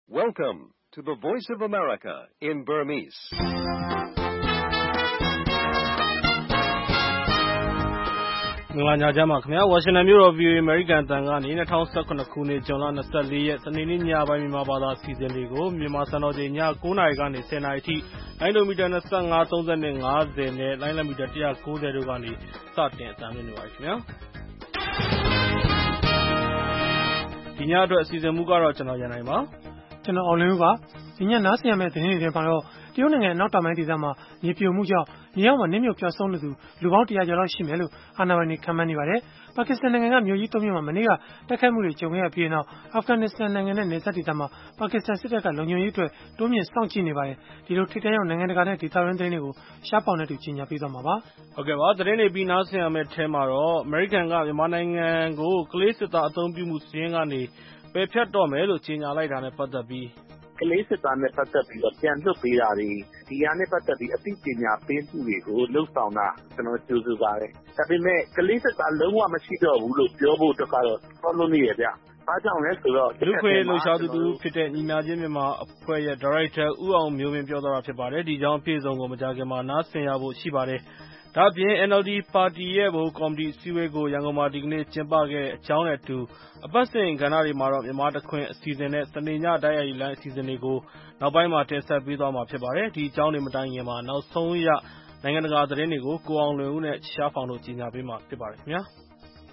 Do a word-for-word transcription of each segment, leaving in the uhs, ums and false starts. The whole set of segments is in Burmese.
Welcome to the Voice of America in Burmese. ။မင်္ဂလာညချမ်းပါခင်ဗျာ။ ဝါရှင်တန်မြို့တော် ဗွီအိုအေ အမေရိကန်အသံကနေ၂၀၁၇ခုနှစ် ဇွန်လ၂၄ရက်စနေနေ့ညပိုင်းမြန်မာဘာသာအစီအစဉ်တွေကိုမြန်မာစံတော်ချိန်ည၉နာရီကနေ၁၀နာရီအထိလိုင်းဒိုမီတာ၂၅၊၃၂၊၅၀နဲ့လိုင်းလံမီတာ၁၉၀တို့ကနေစတင်အသံလွှင့်နေပါတယ်ခင်ဗျာ။ဒီညအတွက်အစီအစဉ်မူကတော့ကျွန်တော်ရန်နိုင်ပါ။ကျွန်တော်အောင်လင်းဦးပါ။ဒီညနားဆင်ရမယ့်သတင်းတွေထဲမှာတော့တရုတ်နိုင်ငံအနောက်တောင်ပိုင်းဒေသမှာမြေပြိုမှုကြောင့်မြေအောက်မှာနစ်မြုပ်ပျောက်ဆုံးနေသူလူပေါင်းတရာကျော်လောက်ရှိမယ်လို့အာဏာပိုင်တွေခန့်မှန်းနေပါတယ်။ပါကစ္စတန်နိုင်ငံကမြို့ကြီးသုံးမြို့မှာမနေ့ကတိုက်ခိုက်မှုတွေကြုံခဲ့ရပြီးနောက်အာဖဂန်နစ္စတန်နိုင်ငံနဲ့နယ်စပ်ဒေသမှာပါကစ္စတန်စစ်တပ်ကလုံခြုံရေးအတွက်တိုးမြင့်စောင့်ကြည့်နေပါတယ်။ဒီလိုထိပ်တန်းရောက်နိုင်ငံတကာနဲ့ဒေသတွင်းသတင်းတွေကိုရှားပေါင်တဲ့သူကြီးညာပေးသွားမှာပါ။ဟုတ်ကဲ့ပါသတင်းတွေပြီးနားဆင်ရမယ့်ထဲမှာတော့အမေရိကန်ကမြန်မာနိုင်ငံကိုကလေးစစ်သားအသုံးပြုမှုစီးရင်ကနေပယ်ဖျက်တော့မယ်လို့ကြေညာလိုက်တာနဲ့ပတ်သက်ပြီးကလေးစစ်သားနဲ့ပတ်သက်ပြီးတော့ပြန်လွှတ်ပေးတာတွေဒီဟာနဲ့ပတ်သက်ပြီးအသိပညာပေးမှုတွေကိုလှုပ်ဆောင်တာကျွန်တော်ကြိုးစားပါတယ်။ဒါပေမဲ့ကလေးစစ်သားလုံးဝမရှိတော့ဘူးလို့ပြောဖို့တော့ကတော့တော်လို့နေရဗျ။ဘာကြောင့်လဲဆိုတော့လူခွေလှုပ်ရှားသူတူဖြစ်တဲ့ညီမချင်းမြန်မာအဖွဲ့ရဲ့ဒါရိုက်တာဦးအောင်မျိုးမင်းပြောသွားတာဖြစ်ပါတယ်။ဒီကြောင်းပြည်စုံကိုမကြခင်မှာနားဆင်ရဖို့ရှိပါတယ်။ဒါ့အပြင် N L D ပါတီရဲ့ဗဟိုကော်မတီအစည်းအဝေးကိုရန်ကုန်မှာဒီကနေ့ကျင်းပခဲ့တဲ့အကြောင်းနဲ့အတူအပတ်စဉ်ကဏ္ဍတွေမှာတော့မြန်မာတခွင်အစီအစဉ်နဲ့စနေညတိုက်ရိုက်လိုင်းအစီအစဉ်တွေကိုနောက်ပိုင်းမှာတင်ဆက်ပေးသွားမှာဖြစ်ပါတယ်။ဒီအကြောင်းတွေမတိုင်ခင်မှာနောက်ဆုံးရနိုင်ငံတကာသတင်းတွေကိုကိုအောင်လွင်ဦးနဲ့ရှားဖောင်တို့ကြီးညာပေးမှာဖြစ်ပါတယ်ခင်ဗျာ။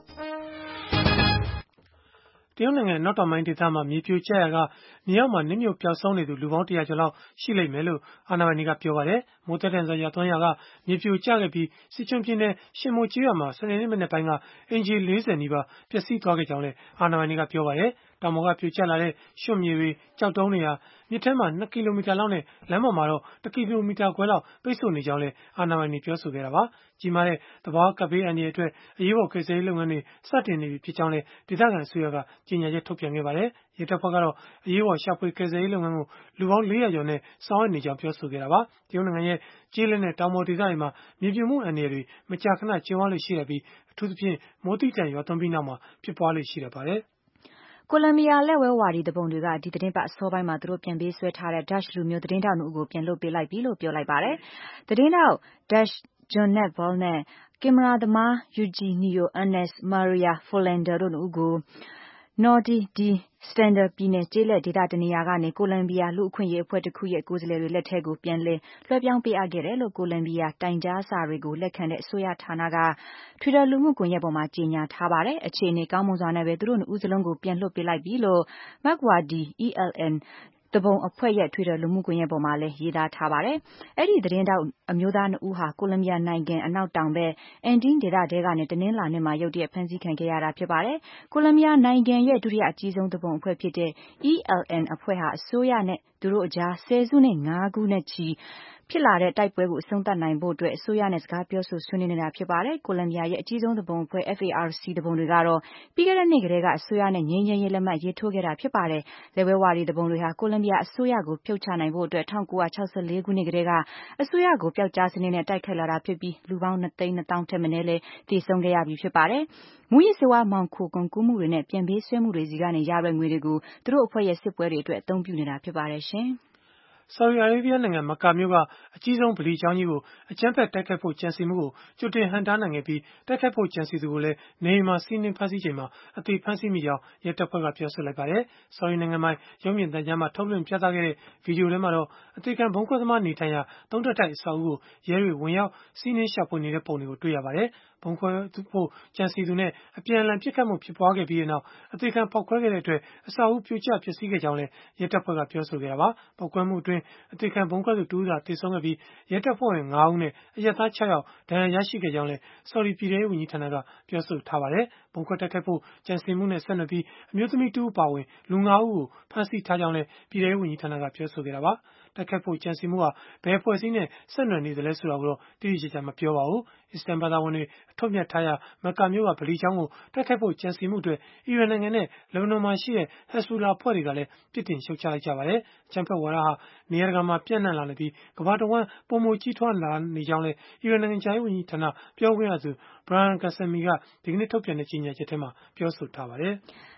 တရုတ်နိုင်ငံနောက်တောင်ပိုင်းဒေသမှာမြေပြိုကျရာကမြေအောက်မှာနစ်မြုပ်ပျောက်ဆုံးနေသူလူပေါင်းတရာကျော်လောက်ရှိလိမ့်မယ်လို့အာဏာပိုင်တွေကပြောပါတယ်။မိုးသက်တမ်းစွာရွာသွန်းရာကမြေပြိုကျခဲ့ပြီးစစ်ချွန်ပြည်နယ်ရှင်မိုကျေးရွာမှာစနေနေ့မနက်ပိုင်းကအင်ဂျီ၄၀နီးပါးပျက်စီးသွားခဲ့ကြောင်းလည်းအာဏာပိုင်တွေကပြောပါတယ်။တောင်ပေါ်ကပြိုကျလာတဲ့ရွှံ့မြေတွေကြောက်တုံးတွေဟာမြစ်ထဲမှာ၂ကီလိုမီတာလောက်နဲ့လမ်းပေါ်မှာတော့၁ကီလိုမီတာခွဲလောက်ပိတ်ဆို့နေကြောင်းလည်းအာဏာပိုင်တွေပြောဆိုခဲ့တာပါ။ကြီးမားတဲ့သဘာဝကပ်ဘေးအန္တရာယ်အတွက်အရေးပေါ်ကယ်ဆယ်ရေးလုပ်ငန်းတွေစတင်နေပြီဖြစ်ကြောင်းလည်းဒေသခံအစိုးရကကြေညာချက်ထုတ်ပြန်ခဲ့ပါတယ်။ရဲတပ်ဖွဲ့ကတော့အရေးပေါ်ရှာဖွေကယ်ဆယ်ရေးလုပ်ငန်းကိုလူပေါင်း၄ရာကျော်နဲ့ဆောင်ရွက်နေကြောင်းပြောဆိုခဲ့တာပါ။တရုတ်နိုင်ငံရဲ့ကျေးလက်နဲ့တောင်ပေါ်ဒေသတွေမှာမြေပြိုမှုအန္တရာယ်တွေမကြာခဏကျင်းဝါလို့ရှိရပြီးအထူးသဖြင့်မိုးတိတန်ရွာသွန်းပြီးနောက်မှာဖြစ်ပွားလို့ရှိရပါတယ်။ကိုလံဘီယာလက်ဝဲဝါဒီသူပုန်တွေကဒီသတင်းပတ်အစောပိုင်းမှာသူတို့ပြန်ပေးဆွဲထားတဲ့ Dutch လူမျိုးသတင်းထောက်နှစ်ဦးကိုပြန်လွှတ်ပေးလိုက်ပြီလို့ပြောလိုက်ပါတယ်။သတင်းထောက် Dutch Johnnet Vol နဲ့ကင်မရာသမား Eugenio Ernest Maria Folander တို့နှစ်ဦးကိုNorte de Standard ပြည်နယ်ကျေးလက်ဒေသတနေရာကနေကိုလံဘီယာလူ့အခွင့်အရေးအဖွဲ့တစ်ခုရဲ့ကိုယ်စားလှယ်တွေလက်ထက်ကိုပြန်လည်လွှဲပြောင်းပေးအပ်ခဲ့တယ်လို့ကိုလံဘီယာတိုင်ကြားစာတွေကိုလက်ခံတဲ့အစိုးရဌာနက Twitter လူမှုကွန်ရက်ပေါ်မှာကြေညာထားပါတယ်။အခြေအနေကောင်းမွန်စွာနဲ့ပဲသူတို့နှစ်ဦးစလုံးကိုပြန်လွှတ်ပေးလိုက်ပြီလို့ Magwadi E L Nတပုံအဖွဲ့ရဲ့ Twitter လူမှုကွန်ရက်ပေါ်မှာလည်းရေးသားထားပါတယ်။အဲ့ဒီသတင်းတောက်အမျိုးသားနှစ်ဦးဟာကိုလံဘီယာနိုင်ငံအနောက်တောင်ဘက်အန်ဒင်းဒေသတဲကနေတနင်္လာနေ့မှာရုတ်တရက်ဖမ်းဆီးခံခဲ့ရတာဖြစ်ပါတယ်။ကိုလံဘီယာနိုင်ငံရဲ့ဒုတိယအကြီးဆုံးတပုံအဖွဲ့ဖြစ်တဲ့ E L N အဖွဲ့ဟာအစိုးရနဲ့သူတို့အကြားဆယ်စုနှစ်ငါးခုနဲ့ချီဖြစ်လာတဲ့တိုက်ပွဲကိုအဆုံးသတ်နိုင်ဖို့အတွက်အစိုးရနဲ့စကားပြောဆိုဆွေးနွေးနေတာဖြစ်ပါတယ်။ကိုလံဘီယာရဲ့အကြီးဆုံးတပုံအဖွဲ့ F A R C တပုံတွေကတော့ပြီးခဲ့တဲ့နှစ်ကတည်းကအစိုးရနဲ့ငြိမ်းချမ်းရေးလက်မှတ်ရေးထိုးခဲ့တာဖြစ်ပါတယ်။လက်ဝဲဝါဒီတပုံတွေဟာကိုလံဘီယာအစိုးရကိုဖြုတ်ချနိုင်ဖို့အတွက်၁၉၆၄ခုနှစ်ကတည်းကအစိုးရကိုပျောက်ကြားစနစ်နဲ့တိုက်ခိုက်လာတာဖြစ်ပြီးလူပေါင်းနှစ်သိန်းနှစ်သောင်းထက်မနည်းလည်းသေဆုံးခဲ့ရပြီဖြစ်ပါတယ်။မူရစ်စေဝါမောင်ခိုကုန်ကူးမှုတွေနဲ့ပြန်ပေးဆွဲမှုတွေစီကနေရတဲ့ငွေတွေကိုသူတို့အဖွဲ့ရဲ့စစ်ပွဲတွေအတွက်အသုံးပြုနေတာဖြစ်ပါတယ်ရှင်။ဆော်ဒီအာရေဗျနိုင်ငံမကာမြို့ကအကြီးဆုံးဗလီကျောင်းကြီးကိုအကြမ်းဖက်တိုက်ခိုက်ဖို့ကြံစည်မှုကိုကြိုတင်ဟန့်တားနိုင်ခဲ့ပြီးတိုက်ခိုက်ဖို့ကြံစည်သူကိုလည်းနေအိမ်မှာစီးနင်းဖမ်းဆီးချိန်မှာအသေးဖမ်းဆီးမိကြောင်းရဲတပ်ဖွဲ့ကပြောဆိုလိုက်ပါတယ်။ဆော်ဒီနိုင်ငံမှာရုံးမြင့်တန်းကြားမှာထုတ်လွှင့်ပြသခဲ့တဲ့ဗီဒီယိုထဲမှာတော့အသေးခံဘုံခွဲသမားနေထိုင်ရာသုံးထပ်တိုက်အဆောက်အဦကိုရဲတွေဝင်ရောက်စီးနင်းရှာဖွေနေတဲ့ပုံတွေကိုတွေ့ရပါတယ်။ဘုံခွဲဖို့ကြံစည်သူနဲ့အပြန်အလှန်ပစ်ခတ်မှုဖြစ်ပွားခဲ့ပြီးနောက်အသေးခံဖောက်ခွဲခဲ့တဲ့အတွက်အဆောက်အဦပြိုကျပျက်စီးခဲ့ကြောင်းလည်းရဲတပ်ဖွဲ့ကပြောဆိုခဲ့တာပါ။ပောက်ကွဲမှုအတွင်းအသေးခံဘုံခွဲသူတူးသာသေဆုံးခဲ့ပြီးရဲတပ်ဖွဲ့ဝင်ငါးဦးနဲ့အရပ်သားခြောက်ယောက်ဒဏ်ရာရရှိခဲ့ကြောင်းလည်းဆော်ဒီပြည်ထဲရေးဝန်ကြီးဌာနကပြောဆိုထားပါတယ်။ဘုံခွဲတိုက်ခိုက်ဖို့ကြံစည်မှုနဲ့ဆက်နွယ်ပြီးအမျိုးသမီးတူပါဝင်လူငါးဦးကိုဖမ်းဆီးထားကြောင်းလည်းပြည်ထဲရေးဝန်ကြီးဌာနကပြောဆိုခဲ့တာပါ။တိုက်ခိုက်ဖို့ကြံစည်မှုဟာဘယ်အဖွဲ့အစည်းနဲ့ဆက်နွယ်နေသလဲဆိုတာကိုတော့တိတိကျကျမပြောပါဘူး။အစ္စလမ်ဘာသာဝင်တွေအထွတ်မြတ်ထားရာမက္ကာမြို့ကဗလီကျောင်းကိုတိုက်ခိုက်ဖို့ကြံစည်မှုအတွက်အီရန်နိုင်ငံနဲ့လက်ဘနွန်မှာရှိတဲ့ Hezbollah အဖွဲ့တွေကလည်းပြစ်တင်ရှုတ်ချလိုက်ကြပါတယ်။အကြမ်းဖက်ဝါဒဟာနေရာတကာမှာပြန့်နှံ့လာနေပြီးကမ္ဘာတဝန်းပုံမကြီးထွားလာနေကြောင်းလည်းအီရန်နိုင်ငံခြားရေးဝန်ကြီးဌာနပြောခွင့်ရသူ Bahram Ghasemi ကဒီကနေ့ထုတ်ပြန်တဲ့ကြေညာချက်ထဲမှာပြောဆိုထားပါတယ်။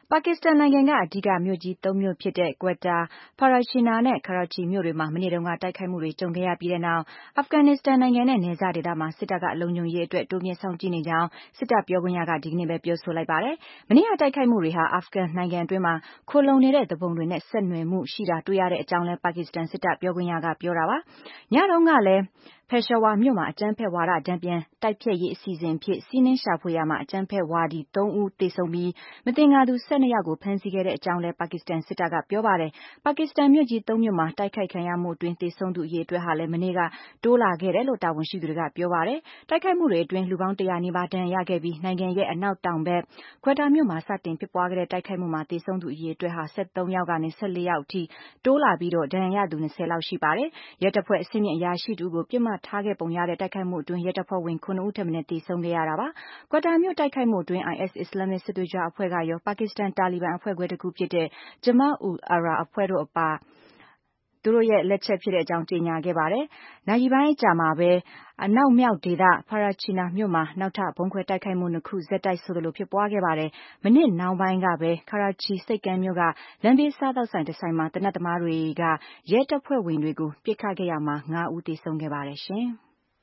ပါကစ္စတန်နိုင်ငံကအဓိကမြို့ကြီးသုံးမြို့ဖြစ်တဲ့ Quetta, Farashina နဲ့ Karachi မြို့တွေမှာမနေ့တုန်းကတိုက်ခိုက်မှုတွေကြုံခဲ့ရပြီးတဲ့နောက် အာဖဂန်နစ္စတန်နိုင်ငံနဲ့နယ်စပ်ဒေသမှာစစ်တပ်ကလုံခြုံရေးအတွက်တိုးမြှင့်စောင့်ကြည့်နေကြောင်းစစ်တပ်ပြောခွင့်ရကဒီကနေ့ပဲပြောဆိုလိုက်ပါတယ်။မနေ့ကတိုက်ခိုက်မှုတွေဟာအာဖဂန်နိုင်ငံအတွင်းမှာခိုလုံနေတဲ့သူပုန်တွေနဲ့ဆက်နွယ်မှုရှိတာတွေ့ရတဲ့အကြောင်းလဲပါကစ္စတန်စစ်တပ်ပြောခွင့်ရကပြောတာပါ။ညတုန်းကလည်းPeshawar မြို့မှာအကြမ်းဖက်ဝါဒတန်ပြန်တိုက်ဖျက်ရေးအစီအစဉ်ဖြင့်စီးနင်းရှာဖွေရာမှာအကြမ်းဖက်ဝါဒီသုံးဦးသေဆုံးပြီးမသင်္ကာသူ၁၂ယောက်ကိုဖမ်းဆီးခဲ့တဲ့အကြောင်းလဲပါကစ္စတန်စစ်တပ်ကပြောပါတယ်။ပါကစ္စတန်မြို့ကြီးသုံးမြို့မှာတိုက်ခိုက်ခံရမှုအတွင်းသေဆုံးသူအရေအတွက်ဟာလည်းမနေ့ကတိုးလာခဲ့တယ်လို့တာဝန်ရှိသူတွေကပြောပါတယ်။တိုက်ခိုက်မှုတွေအတွင်းလူပေါင်းတရာနီးပါးဒဏ်ရာရခဲ့ပြီးနိုင်ငံရဲ့အနောက်တောင်ဘက် Quetta မြို့မှာစတင်ဖြစ်ပွားခဲ့တဲ့တိုက်ခိုက်မှုမှာသေဆုံးသူအရေအတွက်ဟာ၁၃ယောက်ကနေ၁၄ယောက်အထိတိုးလာပြီးတော့ဒဏ်ရာရသူ၂၀လောက်ရှိပါတယ်။ရဲတပ်ဖွဲ့အဆင့်မြင့်အရာရှိတူကိုပြစ်မှတ်ထားခဲ့ပုံရတဲ့တိုက်ခိုက်မှုအတွင်းရဲတပ်ဖွဲ့ဝင်ခုနစ်ဦးထက်မနည်းသေဆုံးခဲ့ရတာပါ။ Quetta မြို့တိုက်ခိုက်မှုအတွင်း အိုင်အက်စ် အစ္စလာမစ်စစ်သွေးကြွအဖွဲ့ကရောပါကစ္စတန်တာလီဘန်အဖွဲ့ခွဲတစ်ခုဖြစ်တဲ့ Jama-ul-Ahrar အဖွဲ့တို့အပါသူတို့ရဲ့လက်ချက်ဖြစ်တဲ့အကြောင်းကြေညာခဲ့ပါတယ်။နာရီပိုင်းအကြာမှာပဲအနောက်မြောက်ဒေသ Farashina မြို့မှာနောက်ထပ်ဗုံးခွဲတိုက်ခိုက်မှုနှစ်ခုဆက်တိုက်ဆိုသလိုဖြစ်ပွားခဲ့ပါတယ်။မနေ့နှောင်းပိုင်းကပဲ Karachi ဆိပ်ကမ်းမြို့ကလမ်းဘေးစားသောက်ဆိုင်တစ်ဆိုင်မှာသေနတ်သမားတွေကရဲတပ်ဖွဲ့ဝင်တွေကိုပစ်ခတ်ခဲ့ရမှာငါးဦးသေဆုံးခဲ့ပါတယ်ရှင်။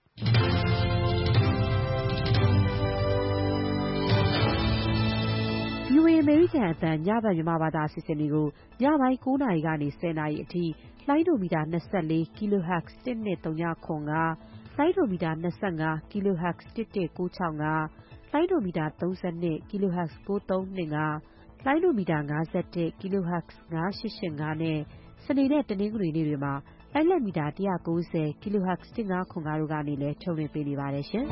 ဗွီအိုအေ အမေရိကန်အသံညဘက်မြန်မာဘာသာအစီအစဉ်တွေကိုညပိုင်းကိုးနာရီကနေဆယ်နာရီအထိလှိုင်းဒိုမီတာ၂၄ kilohertz တစ်နှစ်သုံးခု၅ လှိုင်းဒိုမီတာ၂၅ kilohertz တစ်တစ်ကိုး၆၅ လှိုင်းဒိုမီတာ၃၂ kilohertz ကိုးသုံး၂၅ လှိုင်းဒိုမီတာ၅၁ kilohertz ၅၈၈၅ နဲ့စနေနဲ့တနင်္ဂနွေနေ့တွေမှာလိုင်းလက်မီတာ၁၉၀ kilohertz တစ်ငါးခု၅တို့ကနေလည်းထုတ်လွှင့်ပေးနေပါတယ်ရှင်။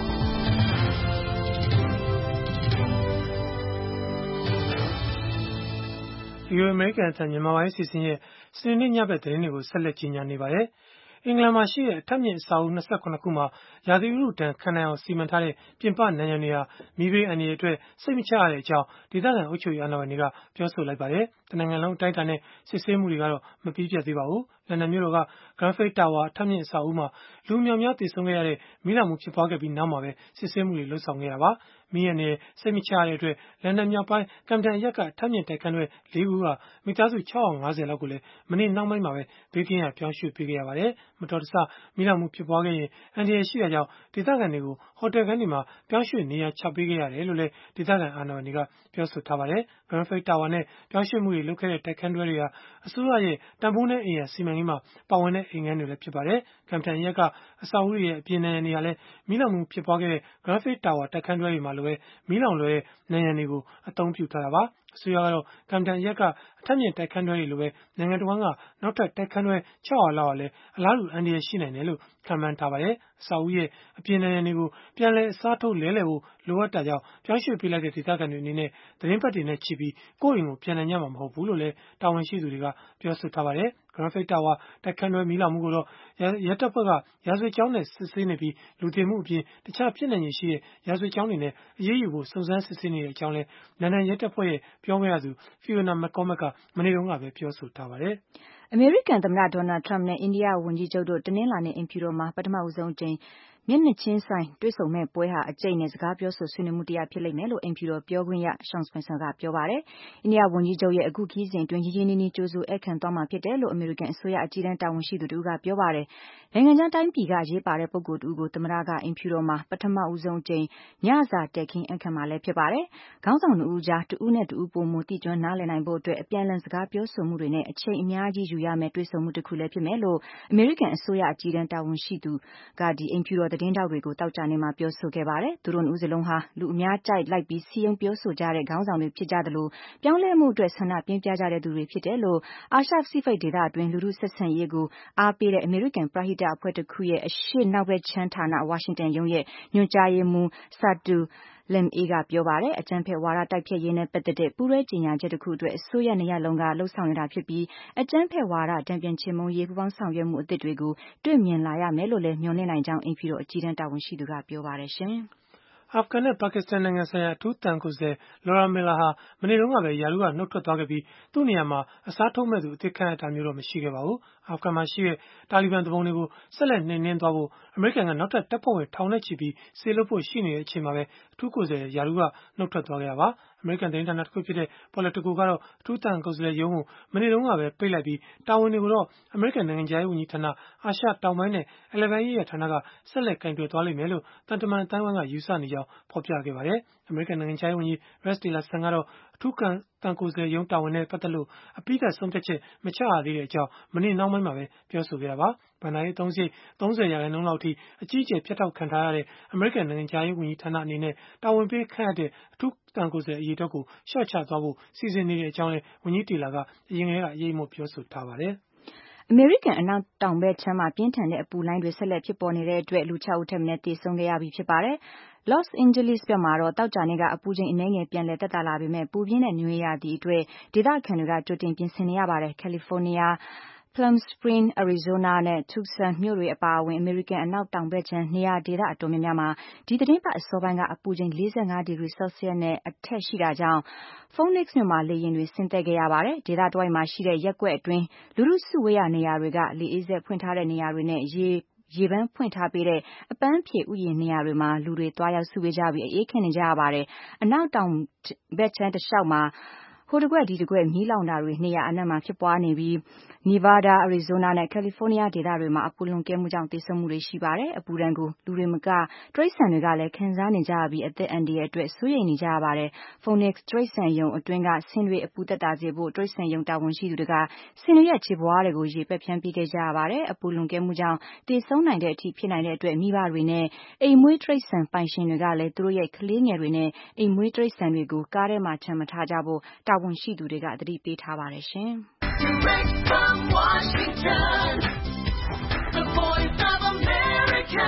ဒီလိုအမေရိကန်အသံမြန်မာပိုင်းအစီအစဉ်ရဲ့စနေနေ့ညဘက်သတင်းတွေကိုဆက်လက်ကြီးညာနေပါတယ်။အင်္ဂလန်မှာရှိတဲ့အထက်မြင့်အဆောက်အဦ၂၇ခုမှာရာသီဥတုဒဏ်ခံနိုင်အောင်စီမံထားတဲ့ပြင်ပနံရံတွေဟာမီးဘေးအန္တရာယ်အတွက်စိတ်မချရတဲ့အကြောင်းဒေသခံအုပ်ချုပ်ရေးအာဏာပိုင်တွေကပြောဆိုလိုက်ပါတယ်။တနိုင်ငံလုံးအတိုင်းအတာနဲ့စစ်ဆေးမှုတွေကတော့မပြီးပြတ်သေးပါဘူး။လန်ဒန်မြို့တော်က Grenfell Tower အထက်မြင့်အဆောက်အဦမှာလူအမြောက်အများသေဆုံးခဲ့ရတဲ့မီးလောင်မှုဖြစ်ပွားခဲ့ပြီးနောက်မှာပဲစစ်ဆေးမှုတွေလုပ်ဆောင်ခဲ့တာပါ။မီးအန္တရာယ်စိတ်မချရတဲ့အတွက်လန်ဒန်မြောက်ပိုင်း Camden အရပ်ကအထက်မြင့်တိုက်ခန်းတွဲလေးခုကမိသားစု၆၅၀လောက်ကိုလည်းမနေ့နှောင်းပိုင်းမှာပဲဘေးကင်းရာပြောင်းရွှေ့ပေးခဲ့ရပါတယ်။မတော်တဆမီးလောင်မှုဖြစ်ပွားခဲ့ရင်အန္တရာယ်ရှိတာကြောင့်ဒေသခံတွေကိုဟိုတယ်ခန်းတွေမှာပြောင်းရွှေ့နေရာချပေးခဲ့ရတယ်လို့လည်းဒေသခံအာဏာပိုင်တွေကပြောဆိုထားပါတယ်။ Grenfell Tower နဲ့ပြောင်းရွှေ့မှုတွေလုပ်ခဲ့တဲ့တိုက်ခန်းတွဲတွေဟာအစိုးရရဲ့တန်ဖိုးနည်းအိမ်ယာစီမံကိန်းမှာပါဝင်တဲ့အိမ်ခန်းတွေလည်းဖြစ်ပါတယ်။ Camden အရပ်ကအဆောက်အဦတွေရဲ့အပြင်နံရံတွေဟာလည်းမီးလောင်မှုဖြစ်ပွားခဲ့တဲ့ Grenfell Tower တိုက်ခန်းတွဲတွေမှာလိုပဲမီးလောင်လွယ်တဲ့နံရံတွေကိုအသုံးပြုထားတာပါ။အစိုးရကတော့ Camden အရပ်ကအထက်မြင့်တိုက်ခန်းတွဲတွေလိုပဲနိုင်ငံတစ်ဝန်းကနောက်ထပ်တိုက်ခန်းတွဲ၆၀၀လောက်ဟာလည်းအလားတူအန္တရာယ်ရှိနိုင်တယ်လို့ခန့်မှန်းထားပါတယ်။အဆောက်အဦရဲ့အပြင်နံရံတွေကိုပြန်လည်အစားထိုးလဲလှယ်ဖို့လိုအပ်တာကြောင့်ပြောင်းရွှေ့ပေးလိုက်တဲ့ဒေသခံတွေအနေနဲ့သီတင်းပတ်တွေနဲ့ချီပြီးကိုယ့်အိမ်ကိုပြန်နိုင်ကြမှာမဟုတ်ဘူးလို့လည်းတာဝန်ရှိသူတွေကပြောဆိုထားပါတယ်။ Grenfell Tower တိုက်ခန်းတွဲမီးလောင်မှုကိုတော့ရဲတပ်ဖွဲ့ကရာဇဝတ်ကြောင်းနဲ့စစ်ဆေးနေပြီးလူသေမှုအပြင်တခြားဖြစ်နိုင်ခြေရှိတဲ့ရာဇဝတ်ကြောင်းတွေနဲ့အရေးယူဖို့စုံစမ်းစစ်ဆေးနေတဲ့အကြောင်းလည်းလန်ဒန်ရဲတပ်ဖွဲ့ရဲ့ပြောခွင့်ရသူ Fiona McCormack ကမနေ့တုန်းကပဲပြောဆိုထားပါတယ်။အမေရိကန်သမ္မတ Donald Trump နဲ့အိန္ဒိယဝန်ကြီးချုပ်တို့တနင်္လာနေ့အိမ်ဖြူတော်မှာပထမဆုံးအကြိမ်မျက်နှာချင်းဆိုင်တွေ့ဆုံမဲ့ပွဲဟာအကျိတ်နဲ့စကားပြောဆိုဆွေးနွေးမှုတစ်ရပ်ဖြစ်လိမ့်မယ်လို့အိမ်ဖြူတော်ပြောခွင့်ရ Sean Spicer ကပြောပါတယ်။အိန္ဒိယဝန်ကြီးချုပ်ရဲ့အခုခရီးစဉ်အတွင်းရင်းရင်းနှီးနှီးကြိုဆိုဧည့်ခံသွားမှာဖြစ်တယ်လို့အမေရိကန်အစိုးရအကြီးတန်းတာဝန်ရှိသူတစ်ဦးကပြောပါတယ်။နိုင်ငံခြားတိုင်းပြည်ကအရေးပါတဲ့ပုဂ္ဂိုလ်တစ်ဦးကိုသမ္မတကအိမ်ဖြူတော်မှာပထမဆုံးအကြိမ်ညစာတည်ခင်းဧည့်ခံမှာလည်းဖြစ်ပါတယ်။ခေါင်းဆောင်နှစ်ဦးကြားတစ်ဦးနဲ့တစ်ဦးပိုမိုတိကျွမ်းနားလည်နိုင်ဖို့အတွက်အပြန်အလှန်စကားပြောဆိုမှုတွေနဲ့အချိန်အများကြီးယူရမယ့်တွေ့ဆုံမှုတစ်ခုလည်းဖြစ်မယ်လို့အမေရိကန်အစိုးရအကြီးတန်းတာဝန်ရှိသူကဒီအိမ်ဖြူတော်သတင်းတောက်တွေကိုတောက်ကြနေမှာပြောဆိုခဲ့ပါတယ်။သူတို့နှစ်ဦးစလုံးဟာလူအများကြိုက်လိုက်ပြီးစီယုံပြောဆိုကြတဲ့ခေါင်းဆောင်တွေဖြစ်ကြသလိုပြောင်းလဲမှုအတွက်ဆန္ဒပြင်းပြကြတဲ့သူတွေဖြစ်တယ်လို့အာရှပစိဖိတ်ဒေသအတွင်းလူထုဆက်ဆံရေးကိုအားပေးတဲ့အမေရိကန်ပရဟိတအဖွဲ့တစ်ခုရဲ့အရှေ့နောက်ဘက်ခြမ်းဌာနဝါရှင်တန်ရုံးရဲ့ညွှန်ကြားရေးမှူး Satu Lim A ကပြောပါတယ်။အကြမ်းဖက်ဝါဒတိုက်ဖျက်ရေးနဲ့ပတ်သက်တဲ့ပူးတွဲကြေညာချက်တစ်ခုအတွက်အစိုးရနှစ်ရပ်လုံးကလှုပ်ဆောင်နေတာဖြစ်ပြီးအကြမ်းဖက်ဝါဒတံပြန်ချေမှုန်းရေးပူးပေါင်းဆောင်ရွက်မှုအသစ်တွေကိုတွေ့မြင်လာရမယ်လို့လည်းမျှော်လင့်နိုင်ကြောင်းအိမ်ဖြူတော်အကြီးတန်းတာဝန်ရှိသူကပြောပါတယ်ရှင်။အာဖဂန်နဲ့ပါကစ္စတန်နိုင်ငံဆိုင်ရာအထူးသံကိုယ်စားလှယ် Laura Miller ဟာမနေ့တုန်းကပဲရာထူးကနှုတ်ထွက်သွားခဲ့ပြီးသူ့နေရာမှာအစားထိုးမဲ့သူအသစ်ခန့်အပ်တာမျိုးတော့မရှိခဲ့ပါဘူး။အာဖဂန်မှာရှိတဲ့တာလီဘန်သူပုန်တွေကိုဆက်လက်နှိမ်နင်းသွားဖို့အမေရိကန်ကနောက်ထပ်တပ်ဖွဲ့ဝင်ထောင်နဲ့ချီပြီးစေလွှတ်ဖို့ရှိနေတဲ့အချိန်မှာပဲအထူးကိုယ်စားလှယ်ရာထူးကနှုတ်ထွက်သွားခဲ့တာပါ။အမေရိကန်သတင်းဌာနတစ်ခုဖြစ်တဲ့ Politico ကတော့အထူးသံကိုယ်စားလှယ်ရုံးကိုမနေ့တုန်းကပဲပိတ်လိုက်ပြီးတာဝန်တွေကိုတော့အမေရိကန်နိုင်ငံခြားရေးဝန်ကြီးဌာနအာရှတောင်ပိုင်းနဲ့အလယ်ပိုင်းရေးရာဌာနကဆက်လက်ကင်တွယ်သွားလိမ့်မယ်လို့သံတမန်အသိုင်းအဝိုင်းကယူဆနေကြောင်းဖော်ပြခဲ့ပါတယ်။ အမေရိကန်နိုင်ငံခြားရေးဝန်ကြီး Rex Tillerson ကတော့အထူးသံကိုယ်စားလှယ်ရုံးတာဝန်နဲ့ပတ်သက်လို့အပြီးသတ်ဆုံးဖြတ်ချက်မချရသေးကြောင်းမနေ့နှောင်းပိုင်းမှာပဲပြောဆိုခဲ့တာပါ။ ဘဏ္ဍာရေးအသုံးစရိတ်သုံးဆယ်ရာခိုင်နှုန်းလောက်အထိအကြီးအကျယ်ဖြတ်တောက်ခံထားရတဲ့အမေရိကန်နိုင်ငံခြားရေးဝန်ကြီးဌာနအနေနဲ့တာဝန်ပေးခန့်အပ်တဲ့အထူးသံကိုယ်စားလှယ်အရေအတွက်ကိုလျှော့ချသွားဖို့စီစဉ်နေကြောင်းလည်းဝန်ကြီးတီလာကအရင်ကတည်းကအရေးအမို့ပြောဆိုထားပါတယ်။အမေရိကန်အနောက်တောင်ဘက်ခြမ်းမှာပြင်းထန်တဲ့အပူလှိုင်းတွေဆက်လက်ဖြစ်ပေါ်နေတဲ့အတွက်လူခြောက်ဦးထက်မနည်းသေဆုံးခဲ့ရပြီဖြစ်ပါတယ်။ Los Angeles ဘက်မှာတော့သောကြာနေ့ကအပူချိန်အနည်းငယ်ပြန်လည်သက်သာလာပေမဲ့ပူပြင်းတဲ့နွေရာသီအတွက်ဒေသခံတွေကကြိုတင်ပြင်ဆင်နေရပါတယ်။ California, Palm Springs, Arizona နဲ့ Tucson မြို့တွေအပါအဝင်အမေရိကန်အနောက်တောင်ဘက်ခြမ်းနေရာဒေသအတော်များများမှာဒီသီတင်းပတ်အစောပိုင်းကအပူချိန်လေးဆယ့်ငါးဒီဂရီဆဲလ်စီယပ်နဲ့အထက်ရှိတာကြောင့် Phoenix မြို့မှာလေယာဉ်တွေဆင်းသက်ခဲ့ရပါတယ်။ ဒေသတဝိုက်မှာရှိတဲ့ရပ်ကွက်အတွင်းလူထုစုဝေးရာနေရာတွေကလေအေးစက်ဖွင့်ထားတဲ့နေရာတွေနဲ့ရေရေပန်းဖွင့်ထားပေးတဲ့အပန်းဖြေဥယျာဉ်နေရာတွေမှာလူတွေသွားရောက်စုဝေးကြပြီးအေးခဲနေကြရပါတယ်။အနောက်တောင်ဘက်ခြမ်းတလျှောက်မှာဟိုတကွက်ဒီတကွက်မီးလောင်တာတွေနေရာအနှံ့မှာဖြစ်ပွားနေပြီး Nevada, Arizona နဲ့ California ဒေသတွေမှာအပူလွန်ကဲမှုကြောင့်သေဆုံးမှုတွေရှိပါတယ်။အပူဒဏ်ကိုလူတွေမကတိရစ္ဆာန်တွေကလည်းခံစားနေကြရပြီးအသက်အန္တရာယ်အတွက်စိုးရိမ်နေကြရပါတယ်။ Phoenix တိရစ္ဆာန်ရုံအတွင်းကဆင်တွေအပူသက်သာစေဖို့တိရစ္ဆာန်ရုံတာဝန်ရှိသူတွေကဆင်တွေရဲ့ခြေဘဝတွေကိုရေပက်ဖြန်းပေးခဲ့ကြရပါတယ်။အပူလွန်ကဲမှုကြောင့်သေဆုံးနိုင်တဲ့အထိဖြစ်နိုင်တဲ့အတွက်မိဘတွေနဲ့အိမ်မွေးတိရစ္ဆာန်ပိုင်ရှင်တွေကလည်းသူတို့ရဲ့ကလေးငယ်တွေနဲ့အိမ်မွေးတိရစ္ဆာန်တွေကိုကားထဲမှာချန်မထားကြဖို့တာဝန်ရှိသူတွေကသတိပေးထားပါတယ်ရှင်။ Direct from Washington, the voice of America,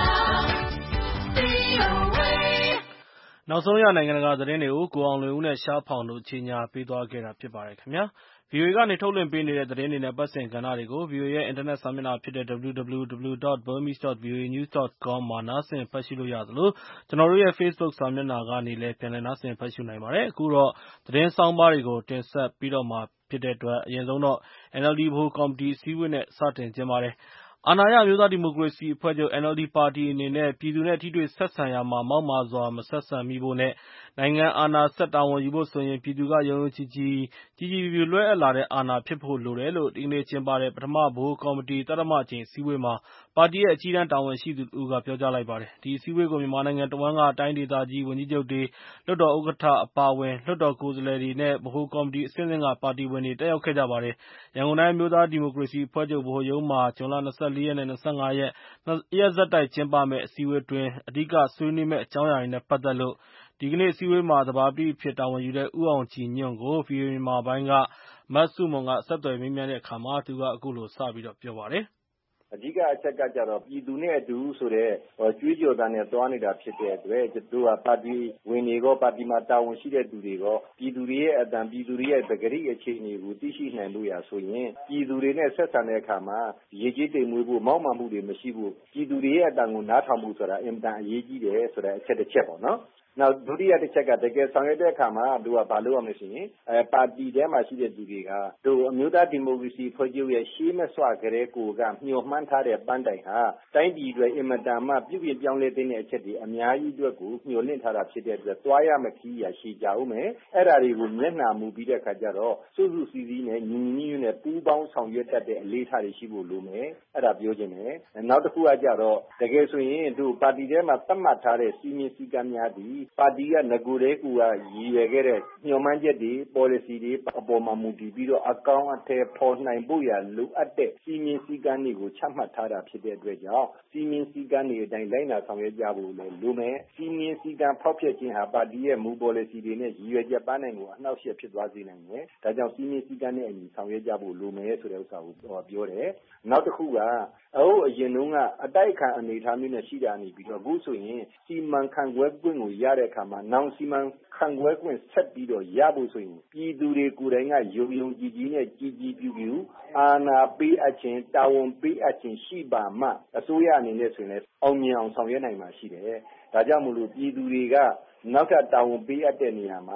V O A နောက်ဆုံးရနိုင်ငံတကာသတင်းတွေကိုကိုအောင်လွင်ဦးနဲ့ရှားဖောင်တို့ကြီးညာပေးသွားခဲ့တာဖြစ်ပါတယ်ခင်ဗျာ။ ဗွီအိုအေ ကနေထုတ်လွှင့်ပေးနေတဲ့သတင်းတွေနဲ့ပတ်သက်တဲ့ကဏ္ဍတွေကို ဗွီအိုအေရဲ့အင်တာနက်စာမျက်နှာဖြစ်တဲ့ ဒဗ္ဗလူး ဒဗ္ဗလူး ဒဗ္ဗလူး ဒုတ် ဘားမီးစ် ဒုတ် ဗွီအိုအေနျူးစ် ဒုတ် ကောမ် မှာနားဆင်ဖတ်ရှုလို့ရသလိုကျွန်တော်တို့ရဲ့ Facebook စာမျက်နှာကနေလည်းပြန်လည်နားဆင်ဖတ်ရှုနိုင်ပါတယ်။ အခုတော့သတင်းဆောင်းပါးတွေကိုတင်ဆက်ပြီးတော့မှာဖြစ်တဲ့အတွက်အရင်ဆုံးတော့ အန်အယ်လ်ဒီ ဗဟိုကော်မတီအစည်းအဝေးနဲ့စတင်ကျင်းပတဲ့အာဏာရအမျိုးသားဒီမိုကရေစီအဖွဲ့ချုပ် အန်အယ်လ်ဒီ ပါတီအနေနဲ့ပြည်သူနဲ့ထိတွေ့ဆက်ဆံရာမှာမောက်မာစွာမဆက်ဆံမိဖို့နဲ့နိုင်ငံအာဏာဆက်တာဝန်ယူဖို့ဆိုရင်ပြည်သူကယုံယုံကြည်ကြည်ကြည်ကြည်ဖြူဖြူလွှဲအပ်လာတဲ့အာဏာဖြစ်ဖို့လိုတယ်လို့ဒီကနေ့ကျင်းပတဲ့ပထမဗဟိုကော်မတီသတ္တမအကြိမ်အစည်းအဝေးမှာပါတီရဲ့အကြီးတန်းတာဝန်ရှိသူတစ်ဦးကပြောကြားလိုက်ပါတယ်။ ဒီအစည်းအဝေးကိုမြန်မာနိုင်ငံတဝှမ်းကတိုင်းဒေသကြီးဝန်ကြီးချုပ်တွေလွှတ်တော်ဥက္ကဋ္ဌအပါအဝင်လွှတ်တော်ကိုယ်စားလှယ်တွေနဲ့ဗဟိုကော်မတီအဆင့်ဆင့်ကပါတီဝင်တွေတက်ရောက်ခဲ့ကြပါတယ်။ ရန်ကုန်တိုင်းအမျိုးသားဒီမိုကရေစီအဖွဲ့ချုပ်ဗဟိုရုံးမှာဇွန်လ ၂၄ ရက်နဲ့ ၂၅ ရက် နှစ်ရက်ဆက်တိုက်ကျင်းပမယ့်အစည်းအဝေးအတွင်းအဓိကဆွေးနွေးမယ့်အကြောင်းအရာတွေနဲ့ပတ်သက်လို့ဒီကနေ့အစည်းအဝေးမှာသဘာပတိအဖြစ်တာဝန်ယူတဲ့ဦးအောင်ကြည်ညွန့်ကို ဗွီအိုအေမြန်မာပိုင်းကမဆုမွန်ကဆက်သွယ်မေးမြန်းတဲ့အခါသူကအခုလိုစပြောပါတယ်။အဓိကအချက်ကကြတော့ပြည်သူနဲ့အတူဆိုတဲ့ကြွေးကြော်သံနဲ့သွားနေတာဖြစ်တဲ့အတွက်ကျွန်တော်တို့ကပါတီဝင်တွေရောပါတီမှာတာဝန်ရှိတဲ့သူတွေရောပြည်သူတွေရဲ့အတန်ပြည်သူတွေရဲ့ပဂရိအခြေအနေကိုသိရှိနိုင်လို့ရဆိုရင်ပြည်သူတွေနဲ့ဆက်ဆံတဲ့အခါမှာရေကြီးတိမ်မွေးဖို့မောက်မာမှုတွေမရှိဘူးပြည်သူတွေရဲ့အတန်ကိုနားထောင်မှုဆိုတာအင်မတန်အရေးကြီးတယ်ဆိုတဲ့အချက်တစ်ချက်ပေါ့နော်နောက်ဒုတိယတစ်ချက်ကတကယ်ဆောင်ရွက်တဲ့အခါမှာသူကဘာလုပ်ရမလဲဆိုရင်အဲပါတီထဲမှာရှိတဲ့သူတွေကတို့အမျိုးသားဒီမိုကရေစီဖွဲ့ချုပ်ရဲ့ရှေးမဆွကြတဲ့ကိုကမျှော်မှန်းထားတဲ့ပန်းတိုင်ဟာတိုင်းပြည်အတွက်အင်မတန်မှပြုပြင်ပြောင်းလဲတဲ့အချက်တွေအများကြီးအတွက်ကိုမျှော်လင့်ထားတာဖြစ်တဲ့အတွက်သွားရမယ့်ခီးရရှိကြအောင်မယ်အဲ့ဒါတွေကိုမျက်နှာမူပြီးတဲ့အခါကျတော့စုစုစည်းစည်းနဲ့ညီညီညွတ်ညွတ်နဲ့ပူးပေါင်းဆောင်ရွက်တတ်တဲ့အလေးထားတွေရှိဖို့လိုမယ်အဲ့ဒါပြောချင်တယ်နောက်တစ်ခုကကြတော့တကယ်ဆိုရင်တို့ပါတီထဲမှာသတ်မှတ်ထားတဲ့စီမင်းစည်းကမ်းများသည်ပါတီကငကိုယ်တည်းကရည်ရွယ်ခဲ့တဲ့ညှော်မှန်းချက်တွေ policy တွေအပေါ်မှာမူတည်ပြီးတော့အကောင့်အထည်ဖော်နိုင်ဖို့ရလိုအပ်တဲ့စီမင်းစည်းကမ်းတွေကိုချမှတ်ထားတာဖြစ်တဲ့အတွက်ကြောင့်စီမင်းစည်းကမ်းတွေအတိုင်းလိုက်နာဆောင်ရွက်ကြဖို့လည်းလိုမယ်စီမင်းစည်းကမ်းဖောက်ဖျက်ခြင်းဟာပါတီရဲ့မူ policy တွေနဲ့ရည်ရွယ်ချက်ပန်းနိုင်ကိုအနှောက်အယှက်ဖြစ်သွားစေနိုင်တယ်ဒါကြောင့်စီမင်းစည်းကမ်းနဲ့အညီဆောင်ရွက်ကြဖို့လိုမယ်ဆိုတဲ့ဥစ္စာကိုပြောတယ်နောက်တစ်ခုကအခုအရင်တုန်းကအတိုက်အခံအနေအထားမျိုးနဲ့ရှိတာနေပြီးတော့အခုဆိုရင်စီမံခန့်ခွဲခွင့်ကိုရတဲ့အခါမှာနောင်စီမံခန့်ခွဲခွင့်ဆက်ပြီးတော့ရဖို့ဆိုရင်ပြည်သူတွေကိုယ်တိုင်ကယုံယုံကြည်ကြည်နဲ့ကြည်ကြည်ဖြူဖြူအာဏာပေးအပ်ခြင်းတာဝန်ပေးအပ်ခြင်းရှိပါမှအစိုးရအနေနဲ့ဆိုရင်လည်းအောင်မြင်အောင်ဆောင်ရွက်နိုင်မှာရှိတယ်ဒါကြောင့်မို့လို့ပြည်သူတွေကနောက်ထပ်တာဝန်ပေးအပ်တဲ့နေရာမှာ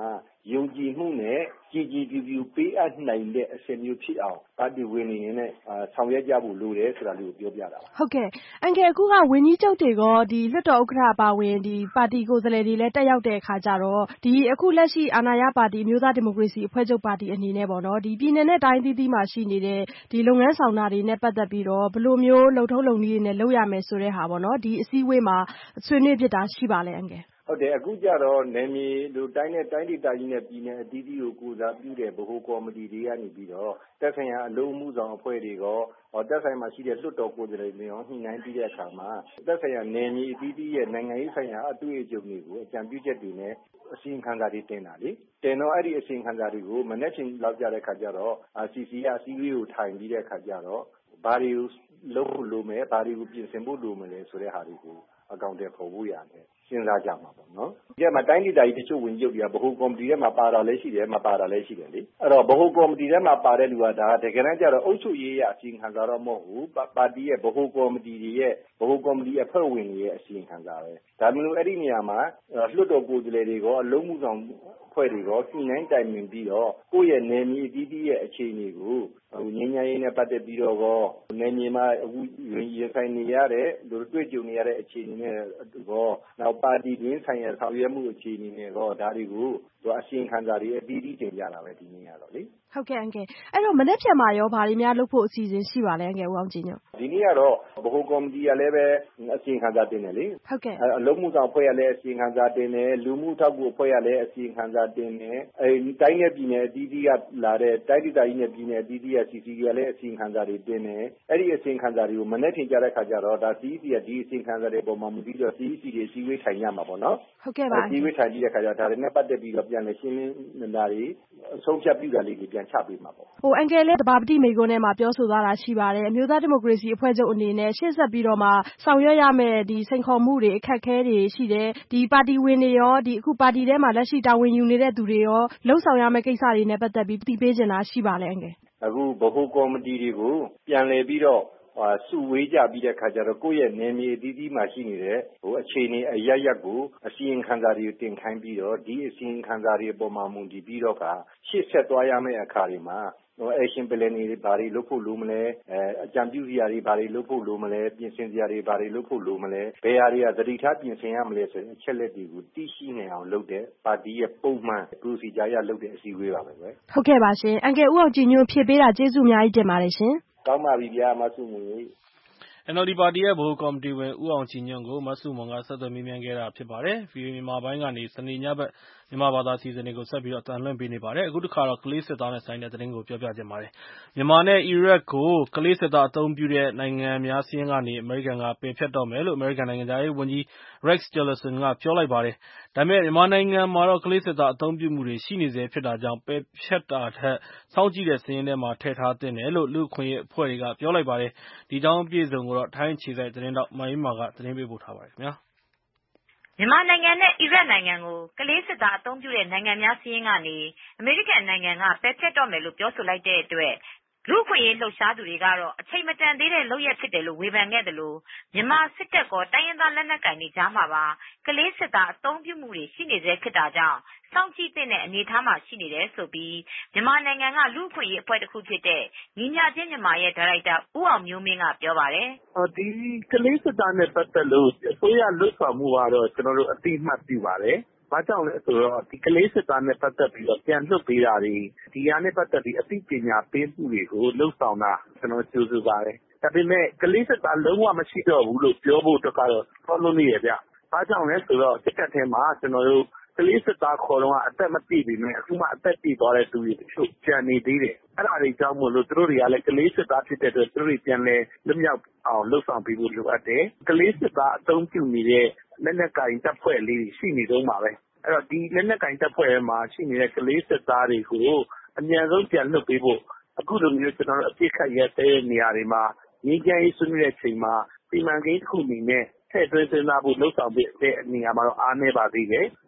ယုံကြည်မှုနဲ့ကြည်ကြည်ဖြူဖြူပေးအပ်နိုင်တဲ့အဆင့်မျိုးဖြစ်အောင်ပါတီဝင်တွေနဲ့ဆောင်ရွက်ကြဖို့လိုတယ်ဆိုတာလေးကိုပြောပြတာပါဟုတ်ကဲ့အန်ကယ်အခုကဝန်ကြီးချုပ်တွေကဒီလွှတ်တော်ဥက္ကဋ္ဌပါဝင်ဒီပါတီကိုယ်စားလှယ်တွေလည်းတက်ရောက်တဲ့အခါကျတော့ဒီအခုလက်ရှိအာဏာရပါတီမျိုးသားဒီမိုကရေစီအဖွဲ့ချုပ်ပါတီအနေနဲ့ပေါ့နော်ဒီပြည်နယ်နဲ့တိုင်းအသီးသီးမှာရှိနေတဲ့ဒီလုပ်ငန်းဆောင်တာတွေနဲ့ပတ်သက်ပြီးတော့ဘယ်လိုမျိုးလုပ်ထုံးလုပ်နည်းတွေနဲ့လုပ်ရမယ်ဆိုတဲ့ဟာပေါ့နော်ဒီအစည်းအဝေးမှာဆွေးနွေးဖြစ်တာရှိပါလဲအန်ကယ်ဟုတ်တယ်အခုကြတော့နယ်မြေလူတိုင်းနဲ့တိုင်းဒေသကြီးနဲ့ပြည်နယ်အသီးသီးကိုကိုစားပြုတဲ့ဗဟိုကော်မတီတွေကနေပြီးတော့တက်ဆိုင်ရာအလုံးမှုဆောင်အဖွဲ့တွေရောတက်ဆိုင်မှာရှိတဲ့လွှတ်တော်ကိုယ်စားလှယ်တွေရောညှိနှိုင်းပြီးတဲ့အခါမှာတက်ဆိုင်ရာနယ်မြေအသီးသီးရဲ့နိုင်ငံရေးဆိုင်ရာအတွေ့အကြုံတွေကိုအကြံပြုချက်တွေနဲ့အစီရင်ခံစာတွေတင်တာလေတင်တော့အဲ့ဒီအစီရင်ခံစာတွေကိုမနေ့ချင်းလောက်ကြတဲ့ခါကျတော့ စီ စီ ကအစည်းအဝေးကိုထိုင်ပြီးတဲ့ခါကျတော့ဘာတွေကိုလုပ်ဖို့လိုမယ်ဘာတွေကိုပြင်ဆင်ဖို့လိုမလဲဆိုတဲ့ဟာတွေကိုအကောင့်တွေပေါ်ဖို့ရတယ်စဉ်းစားကြမှာပေါ့နော်။ဒီမှာတိုင်းဒေသကြီးတချို့ဝင်ကြုတ်တွေကဗဟိုကော်မတီထဲမှာပါတာလည်းရှိတယ်မပါတာလည်းရှိတယ်လေ။အဲ့တော့ဗဟိုကော်မတီထဲမှာပါတဲ့လူကဒါတကယ်တမ်းကျတော့အုပ်ချုပ်ရေးရအစီရင်ခံစာတော့မဟုတ်ဘူး။ပါတီရဲ့ဗဟိုကော်မတီတွေရဲ့ဗဟိုကော်မတီအဖွဲ့ဝင်တွေရဲ့အစီရင်ခံစာပဲ။ဒါမျိုးအဲ့ဒီနေရာမှာလွှတ်တော်ကိုယ်စားလှယ်တွေကအလုံးမှုဆောင်ဖွဲ့တွေရောညှိနှိုင်းတိုင်ပင်ပြီးတော့ကိုယ့်ရဲ့နယ်မြေအသီးသီးရဲ့အခြေအနေကိုဟိုငင်းငယ်ရေးနဲ့ပတ်သက်ပြီးတော့ကောနယ်မြေမှာအခုရင်ဆိုင်နေရတဲ့လူတွေ့ကြုံနေရတဲ့အခြေအနေနဲ့ကောနောက်ပါတီတွင်းဆိုင်ရာဆောင်ရွက်မှုအခြေအနေနဲ့ကောဒါတွေကိုသူအစီရင်ခံစာတွေအသီးသီးတင်ကြတာပဲဒီနေ့ကတော့လေဟုတ်ကဲ့အန်ကယ်အဲ့တော့မနေ့ပြန်မှာရောဗာတွေများလုပ်ဖို့အစီအစဉ်ရှိပါလဲအန်ကယ်ဦးအောင်ကြည်ညွန့်ဒီနေ့ကတော့ဗဟိုကော်မတီကလည်းပဲအစီရင်ခံစာတင်တယ်လေဟုတ်ကဲ့အလုံးမှုဆောင်ဖွဲ့ရလည်းအစီရင်ခံစာတင်တယ်လူမှုထောက်ကူအဖွဲ့ရလည်းအစီရင်ခံစာတင်တယ်အဲတိုင်းနယ်ပြည်နယ်အသီးသီးကလာတဲ့တိုင်းဒေသကြီးနဲ့ပြည်နယ်အသီးသီးက စီ စီ ကလည်းအစီရင်ခံစာတွေတင်တယ်အဲ့ဒီအစီရင်ခံစာတွေကိုမနေ့ထင်ကြတဲ့ခါကျတော့ဒါ စီ အီ စီ ကဒီအစီရင်ခံစာတွေပုံမှန်မပြီးတော့ စီ အီ စီ တွေစီဝေးထိုင်ရမှာပေါ့နော်ဟုတ်ကဲ့ပါစီဝေးထိုင်ပြီးတဲ့ခါကျတော့ဒါတွေနဲ့ပတ်သက်ပြီးတော့ပြန်လည်ရှင်းလင်းနေတာတွေအဆုံးဖြတ်ပြုတာလေးတွေပြန်ချပေးမှာပေါ့ဟိုအန်ကယ်လေးတဘာပတိမိကွန်းထဲမှာပြောဆိုသွားတာရှိပါတယ်အမျိုးသားဒီမိုကရေစီအဖွဲ့ချုပ်အနေနဲ့ရှေ့ဆက်ပြီးတော့မှဆောင်ရွက်ရမယ့်ဒီစိန်ခေါ်မှုတွေအခက်အခဲတွေရှိတယ်ဒီပါတီဝင်တွေရောဒီအခုပါတီထဲမှာလက်ရှိတာဝန်ယူနေတဲ့သူတွေရောလှုပ်ဆောင်ရမယ့်ကိစ္စတွေနဲ့ပတ်သက်ပြီးသိပေးချင်တာရှိပါလဲအန်ကယ်အခုဗဟိုကော်မတီတွေကိုပြန်လည်ပြီးတော့စုဝေးကြပြီးတဲ့ခါကျတော့ကိုယ့်ရဲ့နယ်မြေအသီးသီးမှာရှိနေတဲ့ဟိုအခြေအနေအရရက်ကိုအစီရင်ခံစာတွေတင်ခိုင်းပြီးတော့ဒီအစီရင်ခံစာတွေအပေါ်မှာမူတည်ပြီးတော့ကရှေ့ဆက်သွားရမယ့်အခါတွေမှာဟို action plan တွေဘာတွေလုပ်ဖို့လိုမလဲအဲအကြံပြုစရာတွေဘာတွေလုပ်ဖို့လိုမလဲပြင်ဆင်စရာတွေဘာတွေလုပ်ဖို့လိုမလဲဘယ်ဟာတွေကသတိထားပြင်ဆင်ရမလဲဆိုတဲ့အချက်လက်တွေကိုသိရှိနိုင်အောင်လုပ်တဲ့ပါတီရဲ့ပုံမှန် procedure ရလုပ်တဲ့အစည်းအဝေးပါပဲဟုတ်ကဲ့ပါရှင်အန်ကယ်ဦးအောင်ကြည်ညွန့်ဖြည့်ပေးတာကျေးဇူးအများကြီးတင်ပါတယ်ရှင်ကောင်းပါပြီဗျာမဆုမွေအန် အယ်လ် ဒီ ပါတီရဲ့ဗဟိုကော်မတီဝင်ဦးအောင်ကြည်ညွန့်ကိုမဆုမွန်ကဆက်သွယ်မေးမြန်းခဲ့တာဖြစ်ပါတယ်။ ဗွီအိုအေမြန်မာပိုင်းကနေစနေညဘက်မြန်မာဘာသာအစီအစဉ်တွေကိုဆက်ပြီးတော့အသံလွှင့်ပေးနေပါတယ်။အခုတစ်ခါတော့ကလေးစစ်သားနဲ့ဆိုင်တဲ့သတင်းကိုပြောပြချင်ပါတယ်။မြန်မာနဲ့အီရတ်ကိုကလေးစစ်သားအသုံးပြုတဲ့နိုင်ငံများစာရင်းကနေအမေရိကန်ကပယ်ဖျက်တော့မယ်လို့အမေရိကန်နိုင်ငံခြားရေးဝန်ကြီး Rex Tillerson ကပြောလိုက်ပါတယ်။ဒါပေမဲ့မြန်မာနိုင်ငံမှာတော့ကလေးစစ်သားအသုံးပြုမှုတွေရှိနေဆဲဖြစ်တာကြောင့်ပယ်ဖျက်တာထက်စောင့်ကြည့်တဲ့စာရင်းထဲမှာထည့်ထားသင့်တယ်လို့လူ့အခွင့်အရေးအဖွဲ့တွေကပြောလိုက်ပါတယ်။ဒီအကြောင်းအပြည့်အစုံကိုတော့ထိုင်းအခြေစိုက်သတင်းထောက်မအေးမာကသတင်းပေးပို့ထားပါတယ်ခင်ဗျာမြန်မာနိုင်ငံနဲ့အီရတ်နိုင်ငံကိုကလေးစစ်သားအသုံးပြုတဲ့နိုင်ငံများစာရင်းကနေအမေရိကန်နိုင်ငံကပယ်ဖျက်တော့မယ်လို့ပြောဆိုလိုက်တဲ့အတွက်လူ့အခွင့်အရေးလှုပ်ရှားသူတွေကတော့အချိန်မတန်သေးတဲ့လုပ်ရပ်ဖြစ်တယ်လို့ဝေဖန်ခဲ့တယ်လို့မြန်မာစစ်တပ်ကတိုင်းရင်းသားလက်နက်ကိုင်တွေကြားမှာပါကလေးစစ်သားအသုံးပြုမှုတွေရှိနေသေးဖြစ်တာကြောင့်စောင့်ကြည့်တဲ့အနေအထားမှာရှိနေတယ်ဆိုပြီးမြန်မာနိုင်ငံကလူ့အခွင့်အရေးအဖွဲ့တစ်ခုဖြစ်တဲ့ညီမျှခြင်းမြန်မာရဲ့ဒါရိုက်တာဦးအောင်မျိုးမင်းကပြောပါတယ်။ဒီကလေးစစ်သားနဲ့ပတ်သက်လို့အစိုးရလွှတ်တော်မှုကတော့ကျွန်တော်တို့အတိအမှတ်ပြုပါတယ်။ဘာကြောင့်လဲဆိုတော့ဒီကလေးစစ်သားနဲ့ပတ်သက်ပြီးတော့ပြန်လွှတ်ပေးတာတွေဒီဟာနဲ့ပတ်သက်ပြီးအသိပညာပေးမှုတွေကိုလှုပ်ဆောင်တာကျွန်တော်ကြိုးစားပါတယ်။ဒါပေမဲ့ကလေးစစ်သားလုံးဝမရှိတော့ဘူးလို့ပြောဖို့တော့ကတော့ဆောလုံးနေရဗျ။ဘာကြောင့်လဲဆိုတော့စစ်တပ်ထဲမှာကျွန်တော်တို့ကလေးစစ်သားခေါ်တော့အသက်မပြည့်ပြီမဲ့အခုမှအသက်ပြည့်သွားတဲ့သူတွေတချို့ကြံနေသေးတယ်။အဲ့ဒါတွေကြောင့်မို့လို့သူတို့တွေကလည်းကလေးစစ်သားဖြစ်တဲ့အတွက်သူတို့တွေပြန်လဲလွတ်မြောက်အောင်လှုပ်ဆောင်ပေးဖို့လိုအပ်တယ်။ကလေးစစ်သားအသုံးပြုနေတဲ့လက်နက်ကင်တပ်ဖွဲ့လေးရှိနေတော့မှာပဲ။အဲ့တော့ဒီလက်နက်ကင်တပ်ဖွဲ့မှာရှိနေတဲ့ကလေးစစ်သားတွေကိုအမြန်ဆုံးပြန်လွှတ်ပေးဖို့အခုလိုမျိုးကျွန်တော်တို့အပြစ်ခတ်ရဲတဲ့နေရာတွေမှာငြိမ်းချမ်းရေးဆွေးနွေးတဲ့အချိန်မှာစီမံကိန်းတစ်ခုအနေနဲ့ထည့်သွင်းစဉ်းစားဖို့လှုပ်ဆောင်ပေးတဲ့နေရာမှာတော့အားနည်းပါသေးတယ်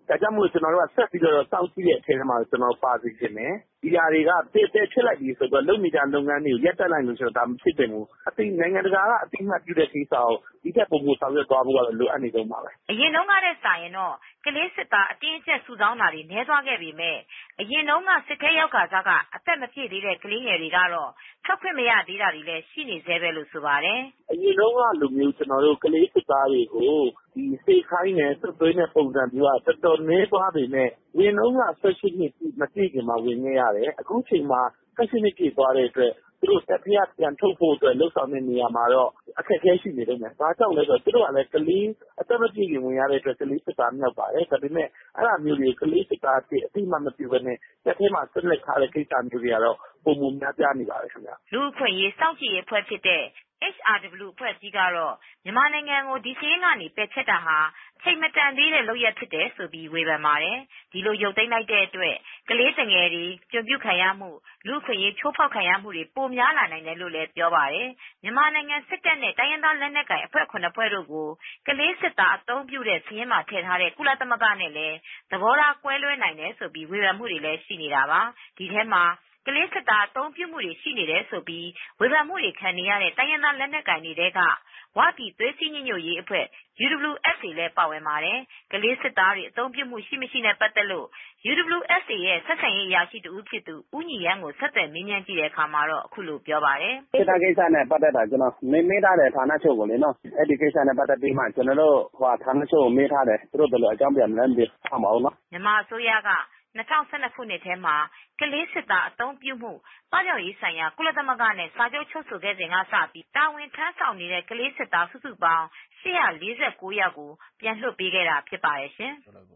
ဒါကြောင့်မို့ကျွန်တော်တို့ကဆက်ပြီးတော့စောင့်ကြည့်တဲ့အချိန်မှာကျွန်တော်ပါစီခြင်းနဲ့ဒီຢာတွေကတည်တည်ဖြစ်လိုက်ပြီးဆိုတော့လုံနေကြလုပ်ငန်းတွေကိုရပ်တက်လိုက်လို့ဆိုတော့ဒါမဖြစ်တင်ဘူးအသိနိုင်ငံတကာကအသိမှတ်ပြုတဲ့ကိစ္စကိုဒီထက်ပုံမှန်ဆောင်ရွက်သွားဖို့ကတော့လိုအပ်နေကြမှာပဲအရင်တုန်းကတဲ့စာရင်တော့ကလေးစစ်သားအတင်းအကျပ်စုဆောင်းတာတွေနှဲသွားခဲ့ပေမဲ့အရင်တုန်းကစစ်ထဲရောက်ခါစားကအသက်မပြည့်သေးတဲ့ကလေးငယ်တွေကတော့ထွက်ခွင့်မရသေးတာတွေလည်းရှိနေသေးပဲလို့ဆိုပါတယ်အရင်တုန်းကလူမျိုးကျွန်တော်တို့ကလေးစစ်သားတွေကိုဒီစေခိုင်းနဲ့သွေးနဲ့ပုံစံမျိုးကတော်တော်နှဲသွားပေမဲ့ဝင်လုံးကဆက်ရှိနေမကြည့်ခင်မှာဝင်နေရတယ်အခုချိန်မှာဆက်ရှိနေကြည့်သွားတဲ့အတွက်သူတို့တက်ဖျက်ပြန်ထုတ်ဖို့အတွက်လှုပ်ဆောင်တဲ့နေရာမှာတော့အခက်အခဲရှိနေတယ်။ဒါကြောင့်လဲဆိုတော့သူတို့ကလည်းကလေးအသက်မပြည့်ခင်ဝင်ရတဲ့အတွက်ကလေးစစ်သားမြောက်ပါတယ်။ဒါပေမဲ့အဲ့လိုမျိုးတွေကလေးစစ်သားတွေအတိမမပြည့်ဘဲနဲ့တက်ထဲမှာဆက်လက်ထားတဲ့ကိစ္စမျိုးတွေကတော့ပုံမှန်များပြားနေပါတယ်ခင်ဗျာ။လူ့အခွင့်အရေးစောင့်ကြည့်ရေးအဖွဲ့ဖြစ်တဲ့ H R W အဖွဲ့ကြီးကတော့မြန်မာနိုင်ငံကိုဒီစင်းကနေပယ်ဖျက်တာဟာချိန်မတန်သေးတဲ့လုပ်ရဖြစ်တယ်ဆိုပြီးဝေဖန်ပါတယ်။ဒီလိုရုပ်သိမ်းလိုက်တဲ့အတွက်ကလေးငယ်တွေကြုံပြုခံရမှုလူ့အခွင့်အရေးချိုးဖောက်ခံရမှုတွေပိုများလာနိုင်တယ်လို့လည်းပြောပါတယ်။မြန်မာနိုင်ငံစစ်တပ်နဲ့တိုင်းရင်းသားလက်နက်ကိုင်အဖွဲ့ခုနှစ်ဖွဲ့တို့ကိုကလေးစစ်သားအသုံးပြုတဲ့စည်းမှာထည့်ထားတဲ့ကုလသမဂ္ဂနဲ့လည်းသဘောထားကွဲလွဲနိုင်တယ်ဆိုပြီးဝေဖန်မှုတွေလည်းရှိနေတာပါ။ဒီထဲမှာကလေးစစ်သားအသုံးပြုမှုတွေရှိနေတယ်ဆိုပြီးဝေဖန်မှုတွေခံနေရတဲ့တိုင်းရင်းသားလက်နက်ကိုင်တွေကဝပြည်သွေးစည်းညွတ်ရေးအဖွဲ့ U W S A လည်းပါဝင်ပါတယ်။ကလေးစစ်သားတွေအသုံးပြုမှုရှိမရှိနဲ့ပတ်သက်လို့ U W S A ရဲ့ဆက်ဆံရေးအရာရှိတူဖြစ်သူဦးညီရန်ကိုဆက်သွယ်မေးမြန်းကြည့်တဲ့အခါမှာတော့အခုလိုပြောပါတယ်။စစ်တပ်ကိစ္စနဲ့ပတ်သက်တာကျွန်တော်မေးမေးထားတဲ့ဌာနချုပ်ကိုလေနော်။အဲ့ဒီကိစ္စနဲ့ပတ်သက်ပြီးမှကျွန်တော်တို့ဟိုဌာနချုပ်ကိုမေးထားတယ်။သူတို့ဘယ်လိုအကြောင်းပြန်လဲမသိအောင်ပါဘူးနော်။မြန်မာအစိုးရက၂၀၁၂ခုနှစ်ထဲမှာကလေးစစ်သားအသုံးပြုမှုပပျောက်ရေးဆိုင်ရာကုလသမဂ္ဂနဲ့စာချုပ်ချုပ်ဆိုခဲ့စဉ်ကစပြီးတာဝန်ထမ်းဆောင်နေတဲ့ကလေးစစ်သားစုစုပေါင်း၈၄၉ယောက်ကိုပြန်လွှတ်ပေးခဲ့တာဖြစ်ပါတယ်ရှင်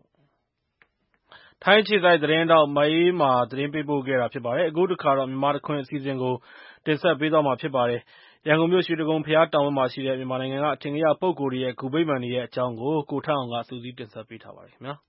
။ထိုင်းခြေစိုက်သတင်းတောက်မအေးမာသတင်းပေးပို့ခဲ့တာဖြစ်ပါတယ်။အခုတစ်ခါတော့မြန်မာတခွင်အစီအစဉ်ကိုတင်ဆက်ပေးသွားမှာဖြစ်ပါတယ်။ရန်ကုန်မြို့ရွှေတကုံဘုရားတောင်ဘက်မှာရှိတဲ့မြန်မာနိုင်ငံကအထင်ကရပုဂ္ဂိုလ်တွေရဲ့ဂူဗိမာန်တွေရဲ့အကြောင်းကိုကိုထက်အောင်ကစူးစီးတင်ဆက်ပေးထားပါတယ်ခင်ဗျာ။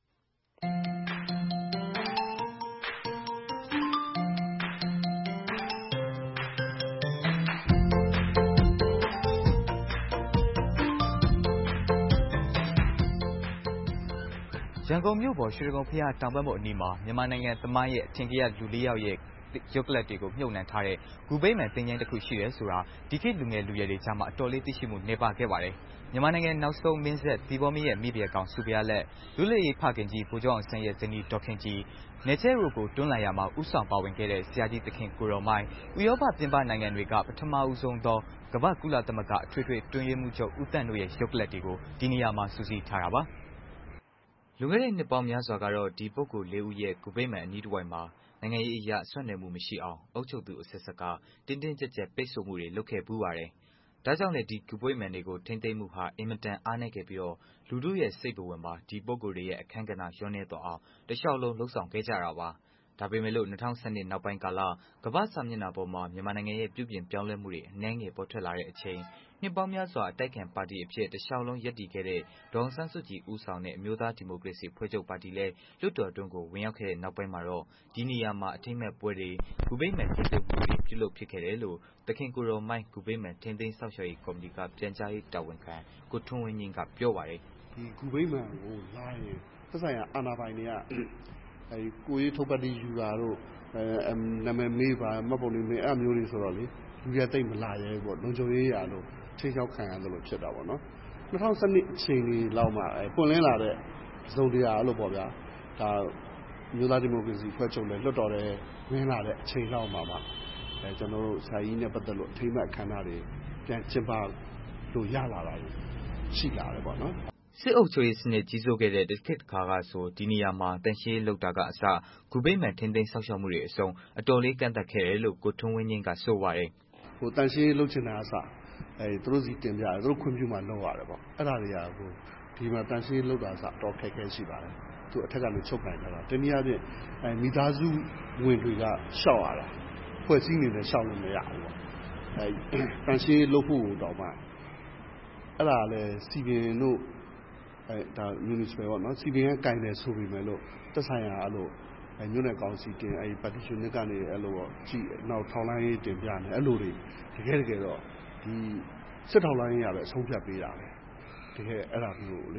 ရန်ကုန်မြို့ပေါ်ရွှေတကုံဘုရားတောင်ဘက်မုအနီးမှာမြန်မာနိုင်ငံသမိုင်းရဲ့အထင်ကရလူလေးယောက်ရဲ့ရုပ်ကလပ်တွေကိုမြုပ်နှံထားတဲ့ဂူဗိမာန်သင်္ချိုင်းတစ်ခုရှိတယ်ဆိုတာဒီခေတ်လူငယ်လူရွယ်တွေကြားမှာအတော်လေးသိရှိမှုနည်းပါးခဲ့ပါတယ်။မြန်မာနိုင်ငံနောက်ဆုံးမင်းဆက်သီပေါမင်းရဲ့မိဖုရားကောင်စုဘုရားလက်လူလည်ရေးဖခင်ကြီးဗိုလ်ချုပ်အောင်ဆန်းရဲ့ဇနီးဒေါ်ခင်ကြီးနယ်ချဲရိုကိုတွန်းလှန်ရမှာဥဆောင်ပါဝင်ခဲ့တဲ့ဆရာကြီးသခင်ကိုတော်မိုင်းဥရောပပြင်ပနိုင်ငံတွေကပထမဦးဆုံးသောကမ္ဘာကုလသမဂ္ဂအထွေထွေတွင်ရေးမှုချုပ်ဦးတန့်တို့ရဲ့ရုပ်ကလပ်တွေကိုဒီနေရာမှာစုစည်းထားတာပါ။လွန်ခဲ့တဲ့နှစ်ပေါင်းများစွာကတော့ဒီပုဂ္ဂိုလ်လေးဦးရဲ့ဂူဗိမာန်အနီးတစ်ဝိုက်မှာနိုင်ငံရေးအရာဆွနယ်မှုမရှိအောင်အုပ်ချုပ်သူအဆက်ဆက်ကတင်းတင်းကြပ်ကြပ်ပိတ်ဆို့မှုတွေလုပ်ခဲ့ပူးပါတယ်။ဒါကြောင့်လည်းဒီဂူဗိမာန်တွေကိုထိမ့်သိမ်းမှုဟာအင်မတန်အားနည်းခဲ့ပြီးတော့လူတို့ရဲ့စိတ်ဘဝင်မှာဒီပုဂ္ဂိုလ်တွေရဲ့အခမ်းကဏ္ဍလျော့နေသွားအောင်တခြားလုံးလှုပ်ဆောင်ခဲ့ကြတာပါ။ဒါပေမဲ့လို့၂၀၁၂နောက်ပိုင်းကာလကမ္ဘာစာမျက်နှာပေါ်မှာမြန်မာနိုင်ငံရဲ့ပြုပြင်ပြောင်းလဲမှုတွေအနှဲငယ်ပေါ်ထွက်လာတဲ့အချိန်နှစ်ပေါင်းများစွာအတိုက်ခံပါတီအဖြစ်တခြားလုံးရပ်တည်ခဲ့တဲ့ဒေါ်အောင်ဆန်းစုကြည်ဦးဆောင်တဲ့အမျိုးသားဒီမိုကရေစီဖွဲ့ချုပ်ပါတီလည်းလွှတ်တော်တွင်းကိုဝင်ရောက်ခဲ့တဲ့နောက်ပိုင်းမှာတော့ဒီနေရာမှာအထိမ်းအမှတ်ပွဲတွေဂူဗိမာန်ထိန်းသိမ်းမှုတွေပြုလုပ်ဖြစ်ခဲ့တယ်လို့သခင်ကိုတော်မိုင်းဂူဗိမာန်ထိန်းသိမ်းစောင့်ရှောက်ရေးကော်မတီကပြန်ကြားရေးတာဝန်ခံကိုထွန်းဝင်းငင်းကပြောပါတယ်။ဒီဂူဗိမာန်ကိုလာရင်သက်ဆိုင်ရာအာဏာပိုင်တွေကအဲကိုရေးထုတ်ပတ်တီယူတာတို့အဲနာမည်မေးပါမှတ်ပုံလေးမေးအဲ့မျိုးတွေဆိုတော့လေလူရသိမ့်မလာရဲဘူးပေါ့လုံခြုံရေးရာလို့ချိန်ချောက်ခံရတယ်လို့ဖြစ်တာပေါ့နော်၂၀၁၂အချိန်ကြီးလောက်မှအဲပွင့်လင်းလာတဲ့ဇုံတရားလို့ပေါ့ဗျာဒါမျိုးသားဒီမိုကရေစီဖွဲ့ချုပ်လဲလွတ်တော်တယ်ဝင်လာတဲ့အချိန်လောက်မှမှအဲကျွန်တော်တို့ဆရာကြီးနဲ့ပတ်သက်လို့အထိမ်းအမှတ်အခမ်းအနားတွေပြန်ကျင်းပလို့ရလာတာရှိလာတယ်ပေါ့နော်စစ်အုပ်ချုပ်ရေးစနစ်ကြီးစိုးခဲ့တဲ့တစ်ခေတ်တစ်ခါကဆိုဒီနေရာမှာတန်ရှင်းလောက်တာကအစဂူဗိမာန်ထိန်းသိမ်းဆောက်ရှောက်မှုတွေအစုံအတော်လေးကန့်သက်ခဲ့တယ်လို့ကိုထွန်းဝင်းငင်းကဆိုပါတယ်ဟိုတန်ရှင်းလုပ်ချင်တာအစအဲသူတို့စီတင်ပြတယ်သူတို့ခွင့်ပြုမှလုပ်ရတယ်ပေါ့အဲ့ဒါတွေကဟိုဒီမှာတန်ရှင်းလုပ်တာအစတော့ခက်ခဲရှိပါတယ်သူအထက်ကလည်းချုပ်နိုင်တာတနည်းအားဖြင့်အဲမိသားစုဝင်တွေကရှောက်ရတာဖွဲ့စည်းနေတဲ့ရှောက်လို့မရဘူးပေါ့အဲတန်ရှင်းလုပ်ဖို့တော့မှအဲ့ဒါလည်းစီပင်တို့အဲဒါ municipal ပေါ့နော်စီပင်ကကင်တယ်ဆိုပေမဲ့လို့သက်ဆိုင်ရာအဲ့လိုအဲမြို့နယ်ကောင်စီတင်အဲ petition ကနေအဲ့လိုပေါ့ကြည့်နောက်ထောက်လိုင်းရေးတင်ပြနေအဲ့လိုတွေတကယ်တကယ်တော့ဒီစစ်ထောက်လိုင်းရေးရပဲအဆုံးဖြတ်ပေးတာပဲတကယ်အဲ့ဒါမျိုးကိုလေဒီ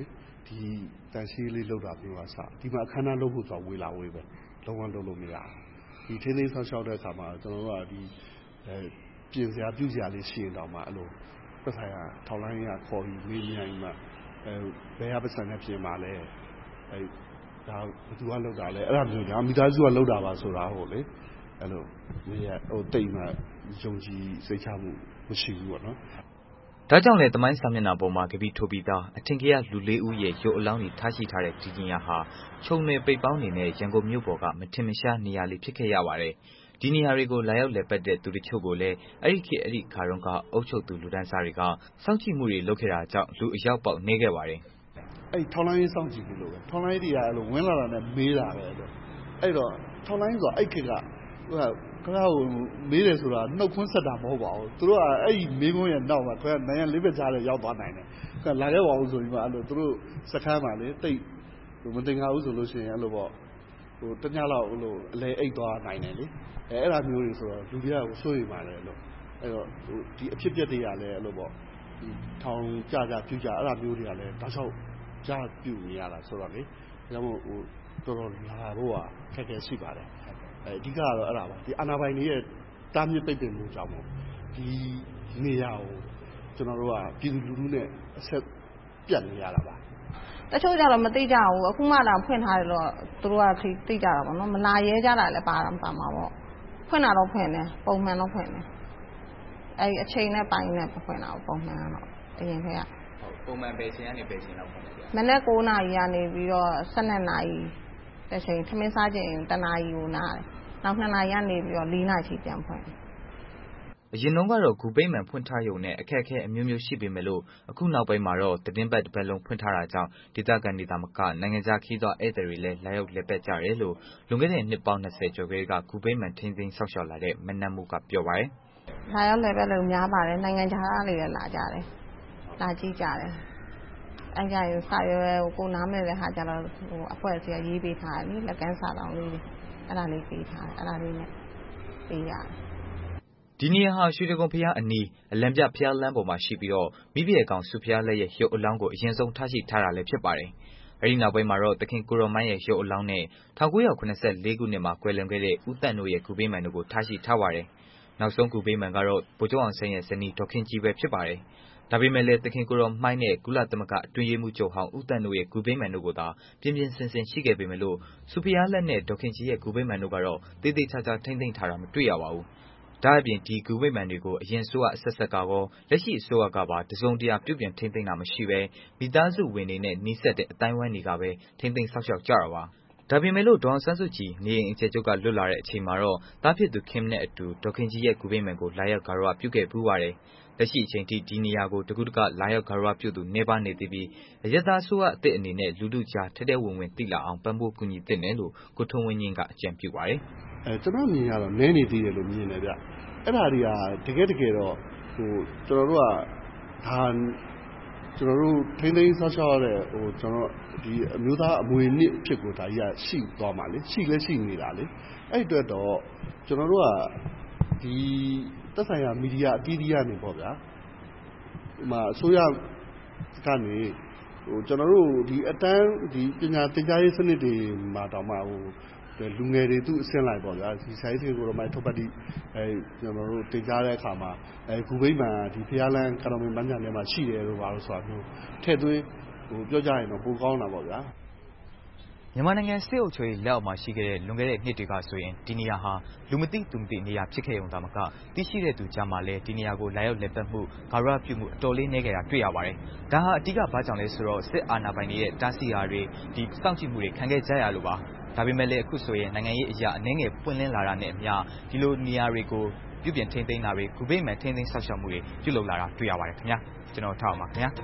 ဒီတန်ရှင်းလေးလောက်တာမျိုးကစဒီမှာအခမ်းအနားလုပ်ဖို့ဆိုဝေလာဝေးပဲလုံးဝလုပ်လို့မရဘူးဒီထင်းသိမ်းဆောက်ရှောက်တဲ့အခါမှာကျွန်တော်တို့ကဒီအဲပြင်စရာပြုစရာလေးရှိရင်တော့မှအဲ့လိုပတ်ဆိုင်ရာထောက်လိုင်းရခေါ်ပြီးမေးမြန်းပြီးမှအဲဘယ်ဟာပတ်ဆိုင်နဲ့ပြင်ပါလဲအဲဒါဘယ်သူကလောက်တာလဲအဲ့ဒါမျိုးညာမိသားစုကလောက်တာပါဆိုတာဟုတ်လေအဲ့လိုမင်းရဟိုတိတ်မှယုံကြည်စိတ်ချမှုမရှိဘူးပေါ့နော်ဒါကြောင့်လည်းသမိုင်းစာမျက်နှာပေါ်မှာကပီးထိုးပြီးသားအထင်ကရလူလေးဦးရဲ့ရုပ်အလောင်းတွေထားရှိထားတဲ့ဒီနေရာဟာခြုံနယ်ပိတ်ပေါင်းနေတဲ့ရန်ကုန်မြို့ပေါ်ကမထင်မရှားနေရာလေးဖြစ်ခဲ့ရပါတယ်ဒီနေရာတွေကိုလာရောက်လည်ပတ်တဲ့သူတချို့ကိုလည်းအဲ့ဒီခေတ်အဲ့ဒီခါတုန်းကအုပ်ချုပ်သူလူဒန်းစားတွေကစောင့်ကြည့်မှုတွေလုပ်ခဲ့တာကြောင့်လူအယောက်ပေါက်နေခဲ့ပါတယ်အဲ့ထောင်လိုင်းရေးစောင့်ကြည့်မှုလို့ပဲထောင်လိုင်းတွေကအဲ့လိုဝင်လာတာနဲ့မေးတာပဲအဲ့တော့အဲ့တော့ထောင်လိုင်းဆိုတာအဲ့ခေတ်ကဟိုကခါကိုမေးတယ်ဆိုတာနှုတ်ခွန်းဆက်တာမဟုတ်ပါဘူးသူတို့ကအဲ့ဒီမေးခွန်းရဲ့နောက်မှာခါနိုင်ငံလေးပဲကြားတယ်ရောက်သွားနိုင်တယ်ခါလာခဲ့ပါဦးဆိုပြီးမှအဲ့လိုသူတို့စခန်းမှာလေတိတ်ဟိုမတင်ကားဘူးဆိုလို့ရှိရင်အဲ့လိုပေါ့ဟိုတညလောက်ဟိုလိုအလဲအိတ်သွားနိုင်တယ်လေအဲအဲ့ဒါမျိုးတွေဆိုတော့လူတွေကဟိုစိုးရိမ်ပါတယ်လို့အဲ့တော့ဟိုဒီအဖြစ်ပြက်တွေကလည်းအဲ့လိုပေါ့ဒီထောင်ကြကြပြူကြအဲ့ဒါမျိုးတွေကလည်းတောက်လျှောက်ကြားပြူနေရတာဆိုတော့လေဒါကြောင့်မို့ဟိုတော်တော်လာဖို့ကခက်ခဲရှိပါတယ်အဲအဓိကကတော့အဲ့ဒါပါဒီအာဏာပိုင်တွေရဲ့တားမြစ်ပိတ်ပင်မှုကြောင့်မို့ဒီနေရာကိုကျွန်တော်တို့ကပြည်သူလူထုနဲ့အဆက်ပြတ်နေရတာပါတချို့ကြတော့မသိကြဘူးအခုမှတော့ဖွင့်ထားတယ်လို့သူတို့ကသိကြတာပေါ့နော်မလာရဲကြတာလည်းပါတာပါမှာပေါ့ဖွင့်တာတော့ဖွင့်တယ်ပုံမှန်တော့ဖွင့်တယ်အဲ့အချိန်နဲ့ပိုင်းနဲ့ဖွင့်တာပုံမှန်ကတော့အရင်ခေတ်ကဟုတ်ပုံမှန်ပဲချိန်ကနေပဲချိန်တော့ဖွင့်တယ်ဗျမနေ့၉နာရီကနေပြီးတော့၁၂နာရီတစ်ချိန်ထမင်းစားချိန်တနာရီကိုနားတယ်နောက်၂နာရီကနေပြီးတော့၄နာရီပြန်ဖွင့်အရင်တုန်းကတော့ဂူပိတ်မှန်ဖွင့်ထားရုံနဲ့အခက်အခဲအမျိုးမျိုးရှိပေမဲ့လို့အခုနောက်ပိုင်းမှာတော့သတင်းပတ်တစ်ပတ်လုံးဖွင့်ထားတာကြောင့်ဒေသခံဒေသမကနိုင်ငံခြားခီးသွွားဧည့်သည်တွေလည်းလာရောက်လည်ပတ်ကြတယ်လို့လွန်ခဲ့တဲ့နှစ်ပေါင်း၂၀ကျော်ကလေးကဂူပိတ်မှန်ထိန်းသိမ်းဆောက်ရှောက်လာတဲ့မနက်မှုကပြောပါတယ်။လာရောက်လည်ပတ်လို့များပါတယ်နိုင်ငံခြားသားတွေလည်းလာကြတယ်။လာကြည့်ကြတယ်။အဲကြရင်စာရွယ်ကိုနားမလည်တဲ့ဟာကြတော့ဟိုအဖွဲ့အစည်းကရေးပေးထားတယ်လေလက်ကမ်းစာတောင်းလေးတွေအဲ့ဒါလေးပေးထားတယ်အဲ့ဒါလေးနဲ့ပေးရတယ်ဒီနေရာဟာရွှေတကုံဖျားအနီးအလံပြဖျားလမ်းပေါ်မှာရှိပြီးတော့မိဖုရားကောင်စုဖျားလက်ရဲ့ရုပ်အလောင်းကိုအရင်ဆုံးထားရှိထားတာလည်းဖြစ်ပါတယ်။အဲဒီနောက်ပိုင်းမှာတော့သခင်ကိုရောမိုင်းရဲ့ရုပ်အလောင်းနဲ့၁၉၇၄ခုနှစ်မှာကွယ်လွန်ခဲ့တဲ့ဦးသန့်တို့ရဲ့ဂူပိမှန်တို့ကိုထားရှိထားပါတယ်။နောက်ဆုံးဂူပိမှန်ကတော့ဗိုလ်ချုပ်အောင်ဆန်းရဲ့ဇနီးဒေါ်ခင်ကြည်ပဲဖြစ်ပါတယ်။ဒါပေမဲ့လည်းသခင်ကိုရောမိုင်းနဲ့ကုလသမဂ္ဂအတွင်းရေးမှူးချုပ်ဟောင်းဦးသန့်တို့ရဲ့ဂူပိမှန်တို့ကိုသာပြင်းပြင်းစင်စင်ရှိခဲ့ပေမဲ့လို့စုဖျားလက်နဲ့ဒေါ်ခင်ကြည်ရဲ့ဂူပိမှန်တို့ကတော့တေးသေးချာချာထိမ့်သိမ့်ထားတာမတွေ့ရပါဘူး။ဒါအပြင်ဒီဂူပိမှန်တွေကိုအရင်ဆိုးအဆက်ဆက်ကကောလက်ရှိအစိုးရကပါတစုံတရာပြုပြင်ထိမ့်သိမ့်တာမရှိပဲမိသားစုဝင်တွေနဲ့နှီးစပ်တဲ့အတိုင်းဝိုင်းတွေကပဲထိမ့်သိမ့်ဆောက်ရှောက်ကြတာပါဒါပေမဲ့လို့ဒေါအောင်ဆန်းစုကြည်နေအိမ်အကျယ်ချုပ်ကလွတ်လာတဲ့အချိန်မှာတော့တားဖြစ်သူခင်နဲ့အတူဒေါခင်ကြီးရဲ့ဂူပိမှန်ကိုလာရောက်ဂါရဝပြုခဲ့ပူးပါတယ်လက်ရှိအချိန်ထိဒီနေရာကိုတကူတကလာရောက်ဂါရဝပြုသူနေပါနေသေးပြီးအရသာဆိုးအသစ်အနေနဲ့လူလူကြားထဲထဲဝင်ဝင်တိလာအောင်ပံ့ပိုးကူညီသင့်တယ်လို့ကိုထုံးဝင်းကြီးကအကြံပြုပါတယ်အဲကျွန်တော်မြင်ရတော့နည်းနေသေးတယ်လို့မြင်တယ်ဗျအဲ့ဒါတွေကတကယ်တကယ်တော့ဟိုကျွန်တော်တို့ကဒါကျွန်တော်တို့ထိန်းသိမ်းဆောက်ရှောက်ရတဲ့ဟိုကျွန်တော်ဒီအမျိုးသားအမွေနှစ်ဖြစ်ကိုဒါကြီးကရှိသွားမှာလေရှိလဲရှိနေတာလေအဲ့အတွက်တော့ကျွန်တော်တို့ကဒီသက်ဆိုင်ရာမီဒီယာအသီးသီးကနေပေါ့ဗျာဟိုမှာအစိုးရကနေဟိုကျွန်တော်တို့ဒီအတန်းဒီပညာသင်ကြားရေးစနစ်တွေမှာတောင်မှဟိုလူငယ်တွေသူ့အဆင့်လိုက်ပေါ့ဗျာဒီဆိုင်စင်ကိုတော့မှထုတ်ပတ်တိအဲကျွန်တော်တို့တင်ကြားတဲ့အခါမှာအဲဂူဘိမှန်ဒီဖျားလန်းကာတော်မင်းပန်းချန်ထဲမှာရှိတယ်လို့ပါလို့ဆိုတာမျိုးထည့်သွင်းဟိုပြောကြရင်တော့ပိုကောင်းတာပေါ့ဗျာမြန်မာနိုင်ငံစစ်အုပ်ချုပ်ရေးလက်အောက်မှာရှိခဲ့တဲ့လွန်ခဲ့တဲ့နှစ်တွေကဆိုရင်ဒီနေရာဟာလူမသိသူမသိနေရာဖြစ်ခဲ့ုံသာမကသိရှိတဲ့သူကြားမှာလည်းဒီနေရာကိုလာရောက်လက်ပတ်မှုဂါရဝပြုမှုအတော်လေးနေခဲ့တာတွေ့ရပါတယ်။ဒါဟာအဓိကဘာကြောင့်လဲဆိုတော့စစ်အာဏာပိုင်တွေရဲ့တားဆီးရာတွေဒီစောင့်ကြည့်မှုတွေခံခဲ့ကြရလို့ပါ။ဒါပေမဲ့လည်းအခုဆိုရင်နိုင်ငံရေးအရာအနှဲငယ်ပွင့်လင်းလာတာနဲ့အမျှဒီလိုနေရာတွေကိုပြုပြင်ထိန်းသိမ်းတာတွေဂူပိမှန်ထိန်းသိမ်းဆောက်ရှောက်မှုတွေပြုလုပ်လာတာတွေ့ရပါတယ်ခင်ဗျာကျွန်တော်ထားအောင်ပါခင်ဗျာ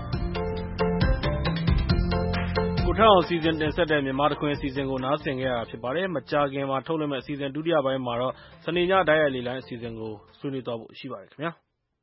ကိုထောက်အောင်စီစဉ်တင်ဆက်တဲ့မြန်မာတခွင်အစီအစဉ်ကိုနားဆင်ခဲ့ရတာဖြစ်ပါတယ်မကြာခင်မှာထုတ်လွှင့်မယ့်အစီအစဉ်ဒုတိယပိုင်းမှာတော့စနေညတိုက်ရိုက်လေလိုင်းအစီအစဉ်ကိုဆွေးနွေးသွားဖို့ရှိပါတယ်ခင်ဗျာ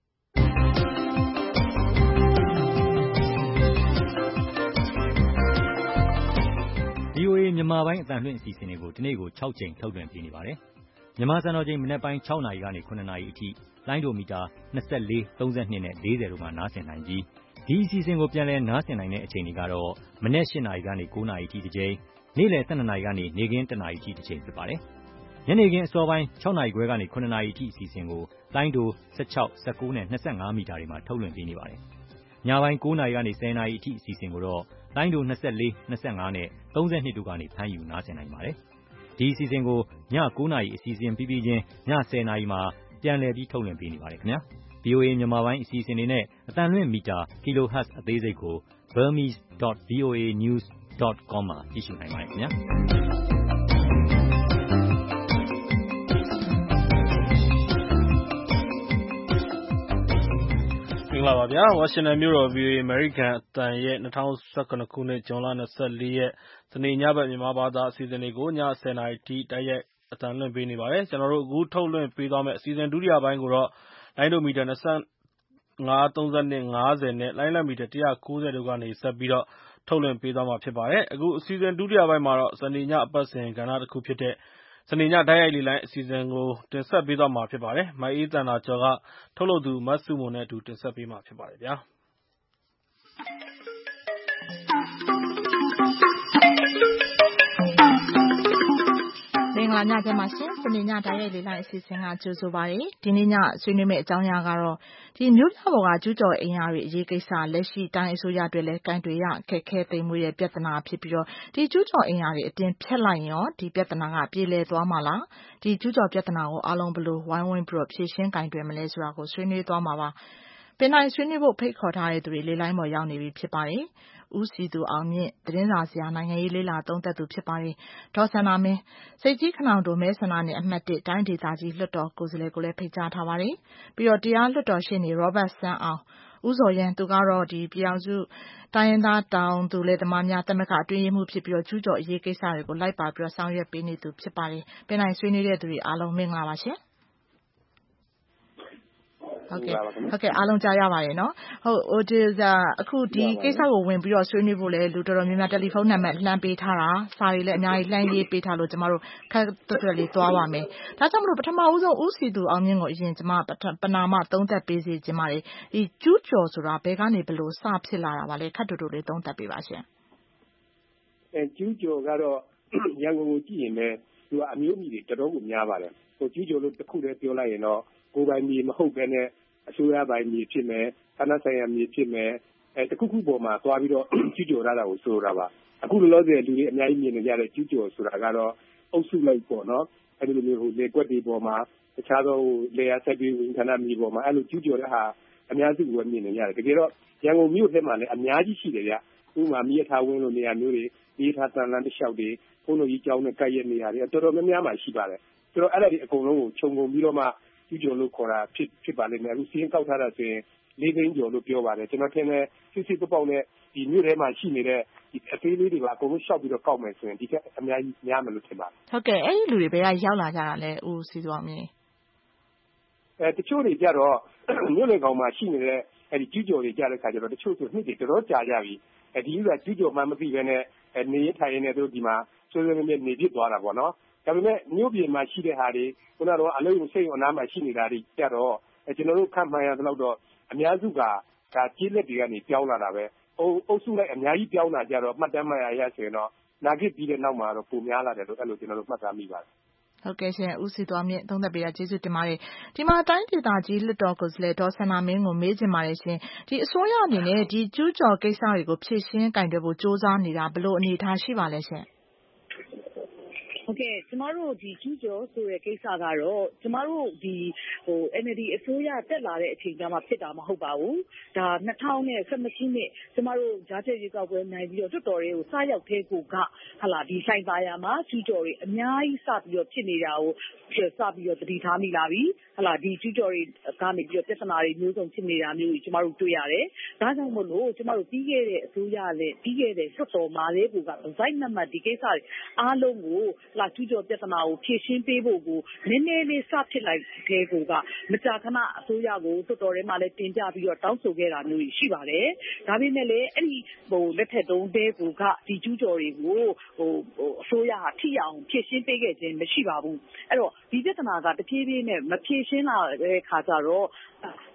ဗီအိုအေမြန်မာပိုင်းအသံလွှင့်အစီအစဉ်တွေကိုဒီနေ့ကို၆ကြိမ်ထုတ်လွှင့်ပေးနေပါတယ်။မြန်မာစံတော်ချိန်မနက်ပိုင်း၆နာရီကနေ၇နာရီအထိလိုင်းဒိုမီတာ၂၄ ၃၂နဲ့၄၀တို့မှာနားဆင်နိုင်ပြီးညဒီအစီအစဉ်ကိုပြန်လည်နားဆင်နိုင်တဲ့အချိန်တွေကတော့မနက်၈နာရီကနေ၉နာရီအထိတစ်ကြိမ်နေ့လယ်၁၂နာရီကနေနေ့ခင်း၁နာရီအထိတစ်ကြိမ်ဖြစ်ပါတယ်ညနေခင်းအစောပိုင်း၆နာရီခွဲကနေ၇နာရီအထိအစီအစဉ်ကိုလိုင်းတို၁၆ ၁၉နဲ့၂၅မီတာတွေမှာထုတ်လွှင့်ပေးနေပါတယ်ညပိုင်း၉နာရီကနေ၁၀နာရီအထိအစီအစဉ်ကိုတော့လိုင်းတို၂၄ ၂၅နဲ့၃၂တို့ကနေဖမ်းယူနားဆင်နိုင်ပါတယ်ဒီအစီအစဉ်ကိုည၉နာရီအစီအစဉ်ပြီးပြီးချင်းည၁၀နာရီမှာပြန်လည်ပြီးထုတ်လွှင့်ပေးနေပါတယ်ခင်ဗျာ ဗီအိုအေ မြန်မာပိုင်းအစီအစဉ်တွေနဲ့အသံလွှင့်မီတာ kilohertz အသေးစိတ်ကို burmese dot v o a news dot com မှာကြည့်ရှုနိုင်ပါတယ်ခင်ဗျာမင်္ဂလာပါဗျာဝါရှင်တန်မြို့တော် ဗီအိုအေ American အသံရဲ့၂၀၁၇ခုနှစ်ဇွန်လ၂၄ရက်စနေညဘက်မြန်မာဘာသာအစီအစဉ်တွေကိုည၁၀နာရီထိတိုက်ရိုက်အသံလွှင့်ပေးနေပါတယ်ကျွန်တော်တို့အခုထုတ်လွှင့်ပေးသွားမယ့်အစီအစဉ်ဒုတိယပိုင်းကိုတော့လိုင်းဒိုမီတာ၂၅ ၃၂ ၅၀နဲ့လိုင်းလံမီတာ၁၉၀တို့ကနေဆက်ပြီးတော့ထုတ်လွှင့်ပေးသွားမှာဖြစ်ပါတယ်အခုအစီအစဉ်ဒုတိယပိုင်းမှာတော့စနေညအပတ်စဉ်ကဏ္ဍတစ်ခုဖြစ်တဲ့စနေညတိုက်ရိုက်လေလိုင်းအစီအစဉ်ကိုတင်ဆက်ပေးသွားမှာဖြစ်ပါတယ်မအေးတန်တာကျော်ကထုတ်လုပ်သူမတ်စုမွန်နဲ့အတူတင်ဆက်ပေးမှာဖြစ်ပါတယ်ဗျာမင်္ဂလာညချမ်းပါရှင်စနေညတိုက်ရိုက်လေလိုင်းအစီအစဉ်ကကြိုဆိုပါရစေဒီနေ့ညဆွေးနွေးမယ့်အကြောင်းအရာကတော့ဒီမြို့ပြပေါ်ကကျူးကျော်အိမ်ယာတွေအရေးကိစ္စလက်ရှိတိုင်းအစိုးရတွေလည်းကင်တွေရခက်ခဲသိမ်းမွေးတဲ့ပြဿနာဖြစ်ပြီးတော့ဒီကျူးကျော်အိမ်ယာတွေအတင်းဖျက်လိုက်ရင်ရောဒီပြဿနာကပြေလည်သွားမှာလားဒီကျူးကျော်ပြဿနာကိုအားလုံးဘယ်လိုဝိုင်းဝန်းပြီးတော့ဖြေရှင်းကင်တွေမလဲဆိုတာကိုဆွေးနွေးသွားမှာပါပင်တိုင်းဆွေးနွေးဖို့ဖိတ်ခေါ်ထားတဲ့သူတွေလေလိုင်းပေါ်ရောက်နေပြီဖြစ်ပါတယ်ဦးစီသူအောင်မြင့်သတင်းစာဆရာနိုင်ငံရေးလေးလာသုံးသပ်သူဖြစ်ပါတယ်ဒေါ်စန္ဒာမင်းစိတ်ကြီးခဏောင်တို့မဲဆန္ဒနယ်အမှတ်၁တိုင်းဒေသကြီးလွှတ်တော်ကိုယ်စားလှယ်ကိုလည်းဖိတ်ကြားထားပါတယ်ပြီးတော့တရားလွှတ်တော်ရှေ့နေ Robert ဆန်းအောင်ဦးစော်ရန်သူကတော့ဒီပြည်အောင်စုတိုင်းရင်းသားတောင်သူလယ်သမားများသမဂ္ဂအတွင်းရေးမှူးဖြစ်ပြီးတော့ကျူးကျော်အရေးကိစ္စတွေကိုလိုက်ပါပြီးတော့ဆောင်ရွက်ပေးနေသူဖြစ်ပါတယ်ပင်တိုင်းဆွေးနွေးတဲ့သူတွေအားလုံးမင်္ဂလာပါရှင်ဟုတ်ကဲ့ဟုတ်ကဲ့အားလုံးကြားရပါတယ်နော်ဟုတ်ဟိုဒီအခုဒီကိစ္စကိုဝင်ပြီးတော့ဆွေးနွေးဖို့လဲလူတော်တော်များများတယ်လီဖုန်းနံပါတ်လှမ်းပေးထားတာစာတွေလည်းအများကြီးလှမ်းရေးပေးထားလို့ကျမတို့ခက်တွတ်တွတ်လေးသွားပါမယ်ဒါကြောင့်မလို့ပထမဦးဆုံးဦးစီသူအောင်မြင့်ကိုအရင်ကျမပနာမသုံးသပ်ပေးစီခြင်းပါတယ်ဒီကျူးကျော်ဆိုတာဘယ်ကနေဘလို့စဖြစ်လာတာပါလဲခက်တွတ်တွတ်လေးသုံးသပ်ပေးပါရှင်အဲကျူးကျော်ကတော့ရန်ကုန်ကိုကြည့်ရင်လည်းသူကအမျိုးမျိုးတွေတော်တော်ကိုများပါတယ်ဟိုကျူးကျော်လို့တစ်ခုတည်းပြောလိုက်ရင်တော့ကိုယ်ပိုင်မြေမဟုတ်ဘဲနဲ့အစိုးရပိုင်မြေဖြစ်မယ်ဌာနဆိုင်ရာမြေဖြစ်မယ်အဲတခုခုပေါ်မှာသွားပြီးတော့ကျူးကျော်ရတာကိုဆိုတာပါအခုလောလောဆယ်လူတွေအများကြီးမြင်နေကြတဲ့ကျူးကျော်ဆိုတာကတော့အုပ်စုလိုက်ပေါ့နော်အဲဒီလိုမျိုးဟိုလေကွက်တွေပေါ်မှာတခြားသောဟိုလေယာဆက်ပြီးဝင်ဌာနမြေပေါ်မှာအဲလိုကျူးကျော်တဲ့ဟာအများစုကိုမြင်နေရတယ်တကယ်တော့ရန်ကုန်မြို့ထဲမှာလည်းအများကြီးရှိတယ်ဗျဥပမာမြေထားဝင်းလိုနေရာမျိုးတွေမြေထားတန်လန်းတစ်လျှောက်တွေဘုန်းတော်ကြီးကျောင်းနဲ့ကပ်ရက်နေရာတွေတော်တော်များများမှရှိပါတယ်ဆိုတော့အဲ့ဒါတွေအကုန်လုံးကိုခြုံငုံပြီးတော့မှကျူးကျော်လို့ခေါ်တာဖြစ်ဖြစ်ပါလိမ့်မယ်အခုစီးရင်ကောက်ထားတာဆိုရင်လေးသိန်းကျော်လို့ပြောပါတယ်ကျွန်တော်ထင်တယ်စစ်စစ်ပေါက်နဲ့ဒီမြို့ထဲမှာရှိနေတဲ့ဒီအသေးလေးတွေပါအကုန်လုံးရှောက်ပြီးတော့ကောက်မယ်ဆိုရင်ဒီကအများကြီးများမယ်လို့ထင်ပါတယ်ဟုတ်ကဲ့အဲ့ဒီလူတွေဘယ်ကရောက်လာကြတာလဲဦးစီသွားမြင်အဲတချို့တွေကြတော့မြို့လေကောင်မှာရှိနေတဲ့အဲဒီကျူးကျော်တွေကြတဲ့ခါကျတော့တချို့ဆိုနှစ်တွေတော်တော်ကြာကြပြီအဲဒီဥစ္စာကျူးကျော်မှမသိဘဲနဲ့နေရထိုင်နေတို့ဒီမှာဆွေးဆွေးနွေးနွေးနေပြစ်သွားတာပေါ့နော်ဒါပေမဲ့မြို့ပြည်မှာရှိတဲ့ဟာတွေခုနကတော့အလုံးစိတ်အနားမှာရှိနေတာတွေကြတော့ကျွန်တော်တို့ခံမှန်ရသလောက်တော့အများစုကဒါကြီးလက်တွေကနေပြောင်းလာတာပဲအုပ်အုပ်စုလိုက်အများကြီးပြောင်းလာကြတော့မှတ်တမ်းမှန်ရရဆိုရင်တော့နာဂစ်ပြီးတဲ့နောက်မှာတော့ပုံများလာတယ်လို့အဲ့လိုကျွန်တော်တို့မှတ်သားမိပါတယ်ဟုတ်ကဲ့ရှင်ဦးစီသွားမြင့်သုံးသပ်ပေးတာကျေးဇူးတင်ပါတယ်ဒီမှာတိုင်းဒေသကြီးလွှတ်တော်ကိုယ်စားလှယ်ဒေါ်စန္ဒာမင်းကိုမေးချင်ပါတယ်ရှင်ဒီအစိုးရအနေနဲ့ဒီကျူးကျော်ကိစ္စတွေကိုဖြေရှင်းကင်တွယ်ဖို့စ조사နေတာဘယ်လိုအနေအထားရှိပါလဲရှင်ဟုတ်ကဲ့ကျမတို့ဒီကျူးကျော်ဆိုတဲ့ကိစ္စကတော့ကျမတို့ဒီဟို N L D အစိုးရတက်လာတဲ့အချိန်ကျမှဖြစ်တာမဟုတ်ပါဘူးဒါ၂၀၁၂ခုနှစ်ကျမတို့ဂျာတဲ့ရေကောက်ပွဲနိုင်ပြီးတော့တွတ်တော်တွေကိုစရောက်သေးကိုကဟာလာဒီဆိုင်ပါယာမှာကျူးကျော်တွေအများကြီးစပြီးတော့ဖြစ်နေတာကိုစပြီးတော့တတိထားမိလာပြီဟာလာဒီကျူးကျော်တွေကနေပြီးတော့ပြဿနာတွေမျိုးစုံဖြစ်နေတာမျိုးကြီးကျမတို့တွေ့ရတယ်ဒါကြောင့်မို့လို့ကျမတို့ပြီးခဲ့တဲ့အစိုးရနဲ့ပြီးခဲ့တဲ့တွတ်တော်မှာလေးကိုကဇိုက်နံပါတ်ဒီကိစ္စတွေအားလုံးကိုလာကျူးကျော်ပြဿနာကိုဖြေရှင်းပေးဖို့ကိုနည်းနည်းလေးစဖြစ်လိုက်တဲ့ကိုကမကြာခဏအစိုးရကိုတွတ်တော်ထဲမှာလည်းတင်ပြပြီးတော့တောင်းဆိုခဲ့တာမျိုးရှိပါတယ်ဒါပေမဲ့လည်းအဲ့ဒီဟိုလက်ထက်တုံးတဲကိုကဒီကျူးကျော်တွေကိုဟိုဟိုအစိုးရဟာထိအောင်ဖြေရှင်းပေးခဲ့ခြင်းမရှိပါဘူးအဲ့တော့ဒီပြဿနာကတဖြည်းဖြည်းနဲ့မဖြေရှင်းလာတဲ့ခါကျတော့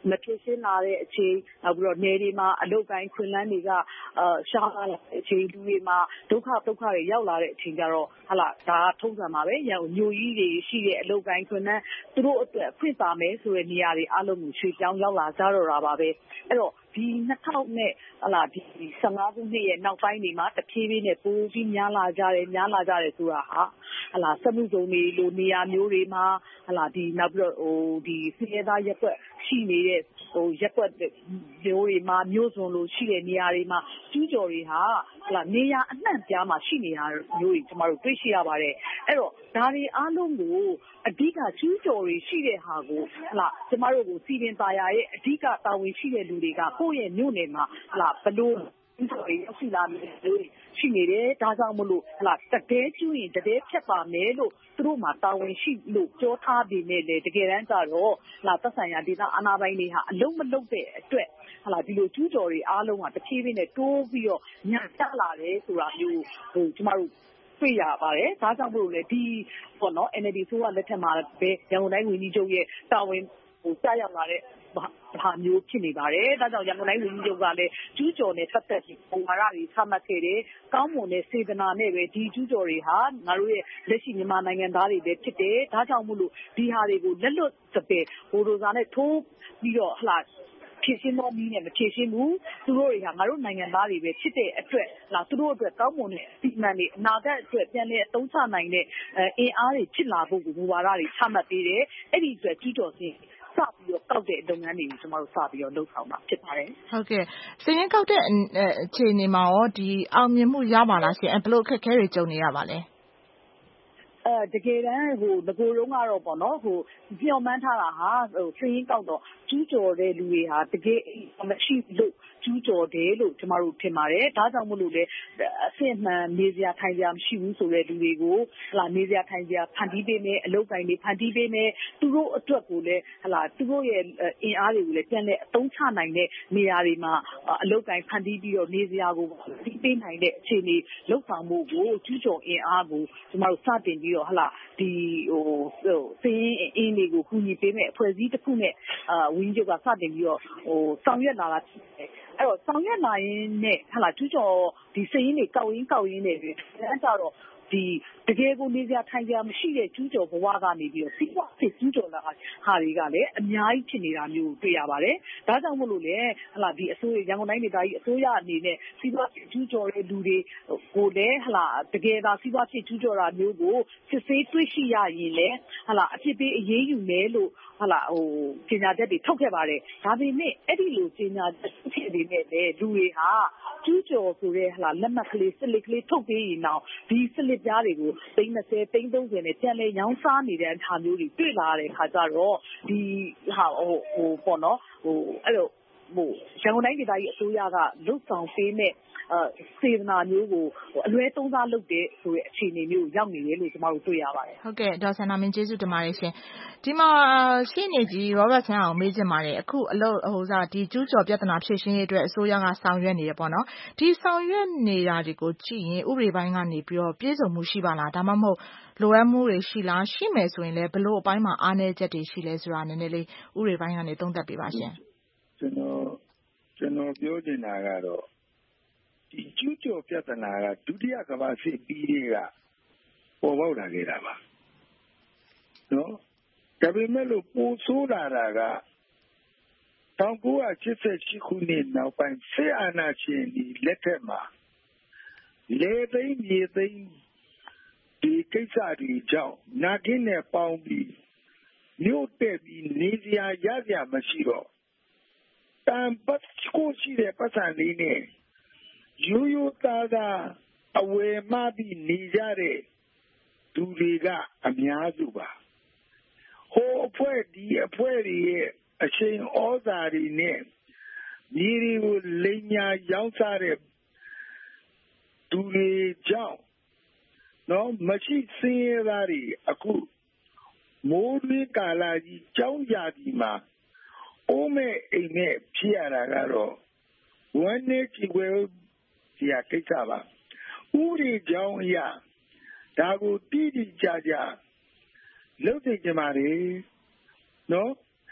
မဖြေရှင်းလာတဲ့အချိန်နောက်ပြီးတော့နယ်တွေမှာအလုပ်ကိုင်းခွင်လန်းတွေကအာရှားလာတဲ့အချိန်လူတွေမှာဒုက္ခဒုက္ခတွေရောက်လာတဲ့အချိန်ကျတော့ဟာလာဒါကထုံးစံပါပဲရန်ကုန်မြို့ကြီးတွေရှိတဲ့အလုပ်ကိုင်းခွင်လန်းသူတို့အတွက်ဖွင့်ပါမယ်ဆိုတဲ့နေရာတွေအားလုံးကိုရွှေ့ပြောင်းရောက်လာကြတော့တာပါပဲအဲ့တော့ဒီနှစ်ထောင်နဲ့ဟလာဒီဆယ်ငါးခုနှစ်ရဲ့နောက်ပိုင်းတွေမှာတဖြည်းဖြည်းနဲ့ပိုပြီးများလာကြတယ်များလာကြတယ်ဆိုတာဟာဟလာစမှုစုံတွေလိုနေရာမျိုးတွေမှာဟလာဒီနောက်ပြီးတော့ဟိုဒီစီရဲသားရက်ွက်ရှိနေတဲ့ဟိုရက်ွက်မျိုးတွေမှာမျိုးစုံလိုရှိတဲ့နေရာတွေမှာကျူးကျော်တွေဟာဟလာနေရာအနှံ့ပြားမှာရှိနေတာမျိုးတွေကျမတို့တွေ့ရှိရပါတယ်အဲ့တော့ဒါတွေအားလုံးကိုအဓိကကျူးကျော်တွေရှိတဲ့ဟာကိုဟလာကျမတို့ကိုစီရင်သားရရဲ့အဓိကတာဝန်ရှိတဲ့လူတွေကကိုယ့်ရဲ့မြို့နယ်မှာဟလာဘလို့ကျူးကျော်တွေရောက်ရှိလာမယ်လို့ရှိနေတယ်ဒါကြောင့်မလို့ဟလာတကယ်ကျူးရင်တကယ်ဖြတ်ပါမယ်လို့သူတို့မှာတာဝန်ရှိလို့ပြောထားပြီးနေတယ်တကယ်တမ်းကျတော့ဟလာသက်ဆိုင်ရာဒေသအာဏာပိုင်တွေဟာအလုံးမလုံးတဲ့အတွက်ဟလာဒီလိုကျူးကျော်တွေအားလုံးကတဖြည်းဖြည်းနဲ့တိုးပြီးတော့ညံ့တက်လာတယ်ဆိုတာမျိုးဟိုကျမတို့တွေ့ရပါတယ်ဒါကြောင့်မလို့လေဒီပေါ့နော် N L D ဆိုကလက်ထက်မှာပဲရန်ကုန်တိုင်းဝန်ကြီးချုပ်ရဲ့တာဝန်ဟိုကြားရောက်လာတဲ့ဟာမျိုးဖြစ်နေပါတယ်ဒါကြောင့်ရန်ကုန်တိုင်းဝန်ကြီးချုပ်ကလည်းကျူးကျော်နဲ့ပတ်သက်ပြီးပုံဝါဒတွေချမှတ်ခဲ့တယ်ကောင်းမွန်တဲ့စေတနာနဲ့ပဲဒီကျူးကျော်တွေဟာငါတို့ရဲ့လက်ရှိမြန်မာနိုင်ငံသားတွေပဲဖြစ်တယ်ဒါကြောင့်မို့လို့ဒီဟာတွေကိုလက်လွတ်စပယ်ဟိုလိုစားနဲ့ထိုးပြီးတော့ဟလာဖြည့်ရှင်းတော့ပြီးနဲ့မဖြည့်ရှင်းဘူးသူတို့တွေကငါတို့နိုင်ငံသားတွေပဲဖြစ်တဲ့အတွက်လာသူတို့အတွက်ကောင်းမွန်တဲ့အစီအမံတွေအနာဂတ်အတွက်ပြန်လည်အသုံးချနိုင်တဲ့အင်အားတွေဖြစ်လာဖို့ကိုမူဝါဒတွေချမှတ်ပေးတယ်အဲ့ဒီအတွက်ကျူးကျော်ခြင်းစပြီးတော့ကောက်တဲ့လုပ်ငန်းတွေကိုကျွန်တော်တို့စပြီးတော့လုပ်ဆောင်တာဖြစ်ပါတယ်ဟုတ်ကဲ့စရင်ကောက်တဲ့အခြေအနေမှာရောဒီအောင်မြင်မှုရပါလားရှင်ဘယ်လိုအခက်အခဲတွေကြုံနေရပါလဲအဲတကယ်တမ်းဟိုငကိုယ်လုံးကတော့ပေါ့နော်ဟိုညှော်မှန်းထားတာဟာဟိုစရင်းကောက်တော့ကျူးကျော်တဲ့လူတွေဟာတကယ်မရှိလို့ကျူးကျော်တယ်လို့ကျမတို့ထင်ပါတယ်ဒါကြောင့်မို့လို့လေအဆင့်မှန်နေစရာထိုင်စရာမရှိဘူးဆိုတဲ့လူတွေကိုဟလာနေစရာထိုင်စရာဖန်တီးပေးမယ်အလုပ်တိုင်းတွေဖန်တီးပေးမယ်သူတို့အတွက်ကိုလည်းဟလာသူတို့ရဲ့အင်အားတွေကိုလည်းပြန်လဲအသုံးချနိုင်တဲ့နေရာတွေမှာအလုပ်တိုင်းဖန်တီးပြီးတော့နေစရာကိုတီးပေးနိုင်တဲ့အခြေအနေလောက်ဆောင်မှုကိုကျူးကျော်အင်အားကိုကျမတို့စတင်ပြီးတော့ဟလာဒီဟိုစင်းအင်းတွေကိုကူညီပေးမဲ့အဖွဲ့အစည်းတစ်ခုနဲ့အာဝင်းကျုပ်ကစတင်ပြီးတော့ဟိုဆောင်ရွက်လာတာဖြစ်တယ်အဲ့တော့ဆောင်ရွက်လာရင်နဲ့ဟလာကျူးကျော်ဒီစင်းတွေကောက်ရင်းကောက်ရင်းတွေအဲ့ကြတော့ဒီတကယ်ကိုနေစရာထိုင်စရာမရှိတဲ့ကျူးကျော်ဘဝကနေပြီးတော့စီးပွားဖြစ်ကျူးကျော်လာဟာတွေကလည်းအများကြီးဖြစ်နေတာမျိုးတွေ့ရပါတယ်။ဒါကြောင့်မို့လို့လေဟလာဒီအစိုးရရန်ကုန်တိုင်းဒေသကြီးအစိုးရအနေနဲ့စီးပွားဖြစ်ကျူးကျော်တဲ့လူတွေကိုလည်းဟလာတကယ်သာစီးပွားဖြစ်ကျူးကျော်တာမျိုးကိုစစ်ဆေးတွေ့ရှိရရင်လည်းဟလာအဖြစ်ပေးအရေးယူမယ်လို့ဟလာဟိုကြေညာချက်တွေထုတ်ခဲ့ပါတယ်။ဒါပေမဲ့အဲ့ဒီလိုကြေညာချက်ဖြစ်နေနဲ့လေလူတွေဟာကျူးကျော်ဆိုတဲ့ဟလာလက်မှတ်ကလေးစစ်လစ်ကလေးထုတ်ပေးရင်တော့ဒီစစ်လစ်ပြားတွေကိုသိန်း၂၀သိန်း၃၀နဲ့ပြန်လဲရောင်းစားနေတဲ့အခါမျိုးတွေတွေ့လာတဲ့အခါကျတော့ဒီဟာဟိုဟိုပေါ့နော်ဟိုအဲ့လိုဟိုရန်ကုန်တိုင်းဒေသကြီးအစိုးရကလုတ်ဆောင်ပေးမဲ့အဲစေတနာမျိုးကိုအလွဲသုံးစားလုပ်တဲ့ဆိုတဲ့အခြေအနေမျိုးရောက်နေတယ်လို့ကျွန်တော်တို့တွေ့ရပါတယ်ဟုတ်ကဲ့ဒေါ်ဆန္ဒမင်းကျေးဇူးတင်ပါတယ်ရှင်ဒီမှာရှင်းနေကြီးရောဘတ်ဆန်းအောင်မေးချင်ပါတယ်အခုအလုပ်ဟိုစားဒီကျူးကျော်ပြဿနာဖြေရှင်းရေးအတွက်အစိုးရကဆောင်ရွက်နေတယ်ပေါ့နော်ဒီဆောင်ရွက်နေတာတွေကိုကြည့်ရင်ဥပဒေပိုင်းကနေပြီးတော့ပြည်စုံမှုရှိပါလားဒါမှမဟုတ်လိုအပ်မှုတွေရှိလားရှိမယ်ဆိုရင်လည်းဘလို့အပိုင်းမှာအားနည်းချက်တွေရှိလဲဆိုတာနည်းနည်းလေးဥပဒေပိုင်းကနေသုံးသပ်ပေးပါရှင်ကျွန်တော်ကျွန်တော်ပြောချင်တာကတော့ဒီကျူးကျော်ပြဿနာကဒုတိယကမ္ဘာစစ်ပြီးတွေကပေါ်ပေါက်လာခဲ့တာပါနော်ဒါပေမဲ့လို့ပိုဆိုးလာတာက၁၉၈၈ခုနှစ်နောက်ပိုင်းစစ်အာဏာရှင်ဒီလက်ထက်မှာလေသိမ်းမြေသိမ်းဒီကိစ္စတွေကြောင့်နာကင်းနဲ့ပေါင်းပြီးမြို့တက်ပြီးနေစရာရစရာမရှိတော့တန်ပတ်ကိုရှိတဲ့ပတ်စံလေးနဲ့ရိုးရိုးသားသားအဝယ်မှပြီးနေကြတဲ့သူတွေကအများစုပါဟိုအဖွဲ့ဒီအဖွဲ့တွေရဲ့အချိန်ဩဇာတွေနဲ့မြေတွေကိုလိမ်ညာရောင်းစားတဲ့သူတွေကြောင့်နော်မရှိစင်းရဲသားတွေအခုမိုးတွင်းကာလကြီးကြောင်းကြပြီမှာအိုးမဲ့အိမ်မဲ့ဖြစ်ရတာကတော့ဝမ်းနဲ့ကြည်ွယ်ဒီဟာကိစ္စပါဥပဒေကြောင်းအရာဒါကိုတိတိကျကျလုပ်သိကြပါလေနော်